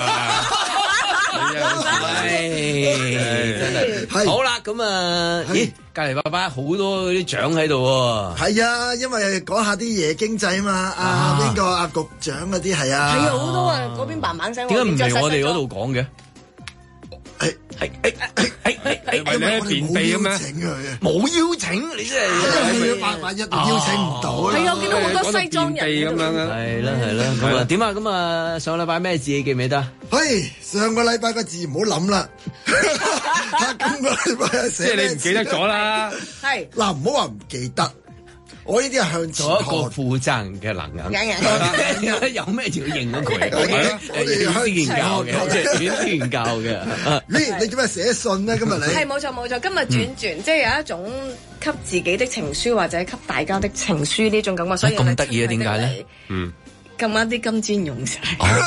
真係好啦，咁啊，咦，隔離爸爸好多啲獎喺度喎。 係啊，因為講下啲夜經濟啊嘛，啊邊個啊局長嗰啲係啊。 係啊，好多啊，嗰邊嘭嘭聲。 點解唔嚟我哋嗰度講嘅？係係係係係係係你便秘咁樣？ 冇邀請你真係， 百萬一邀請唔到。 係啊，我見到好多西裝人咁樣啊。 係啦係啦，咁啊點啊咁啊上個禮拜咩字你記唔記得？ 嘿，上個禮拜個字唔好諗啦。今個禮拜寫， 即係你唔記得咗啦。 係嗱，唔好話唔記得。我呢啲係向前看， 做一個負責任嘅男人，有咩就要認咗佢。 我哋向前教嘅， 即係向前教嘅。 你你做咩寫信咧？今日你係冇錯冇錯，今日轉轉，即係有一種給自己的情書或者給大家的情書呢種感覺。所以咁得意啊？點解咧？嗯， 咁啱啲金磚用晒。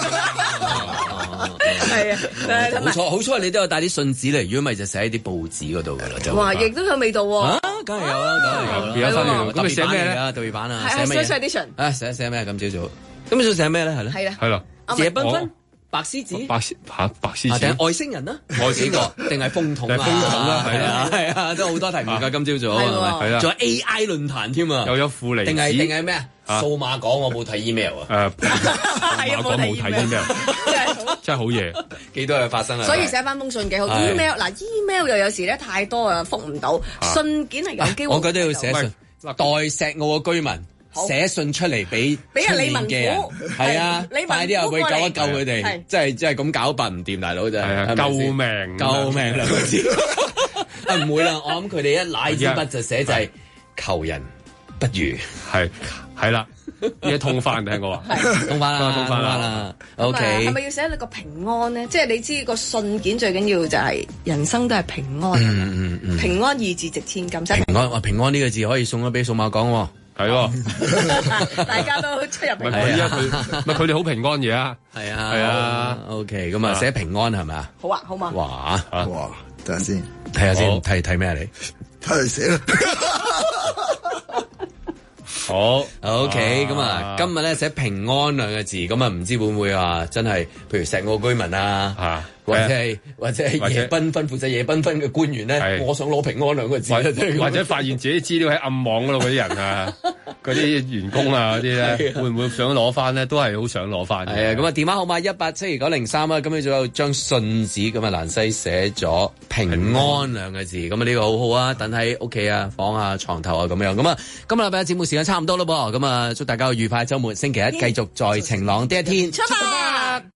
係啊， 好彩好彩，你都有帶啲信紙嚟，如果唔係就寫喺啲報紙嗰度噶啦。就哇，亦都有味道喎！ 梗係有啦，梗係有啦。 而家翻嚟咁你寫咩咧？ 特別版啊， 寫咩嘢？ 啊，寫寫咩？今朝早，今朝早寫咩咧？係咧？ 係啦， 係啦。 夜繽紛，白獅子， 白獅嚇白獅子， 定外星人啦？外星個定係風筒啊？ 風筒啦，係啊， 係啊，都好多題目㗎。今朝早係啦，仲有 A I 論壇添啊， 又有負離子， 定係定係咩啊？數碼講我冇睇 email 啊， 誒，數碼講冇睇 email，真係好嘢，幾多嘢發生啊！ 所以寫翻封信幾好 email，嗱 email 又有時咧太多啊，覆唔到，信件係有機會。 我覺得要寫信，代石澳嘅居民寫信出嚟俾俾人李文虎，係啊，快啲入去救一救佢哋，即係即係咁搞辦唔掂，大佬真係救命救命兩個字啊唔會啦，我諗佢哋一攋支筆就寫就係求人不如係。係啦，而家通翻聽我話， 通翻啦，通翻啦。O K， 係咪要寫你個平安咧？即係你知個信件最緊要就係人生都係平安。 嗯嗯嗯， 平安二字值千金。 平安話平安呢個字可以送咗俾數碼講喎， 係大家都出入平安。 係啊，佢咪佢哋好平安嘅啊。 係啊， 係啊。 O K，咁啊寫平安係咪啊？ 好啊，好嘛。 哇哇，等下先， 睇下先，睇睇咩啊你？ 睇嚟寫啦。 好 ，OK，咁啊，今日咧寫平安兩個字，咁啊唔知會唔會啊，真係，譬如石澳居民啊，啊或者係或者係夜繽紛負責夜繽紛嘅官員咧，我想攞平安兩個字， 或者發現自己資料喺暗網嗰度嗰啲人啊， 嗰啲員工啊嗰啲咧，會唔會想攞翻咧？都係好想攞翻。 係啊，咁啊電話號碼一八七二九零三啦，咁你仲有張信紙，咁啊蘭西寫咗平安兩個字，咁啊呢個好好啊，等喺屋企啊、房啊、床頭啊咁樣。咁啊，今日禮拜節目時間差唔多咯噃，咁啊祝大家個愉快週末，星期一繼續在晴朗的一天出發。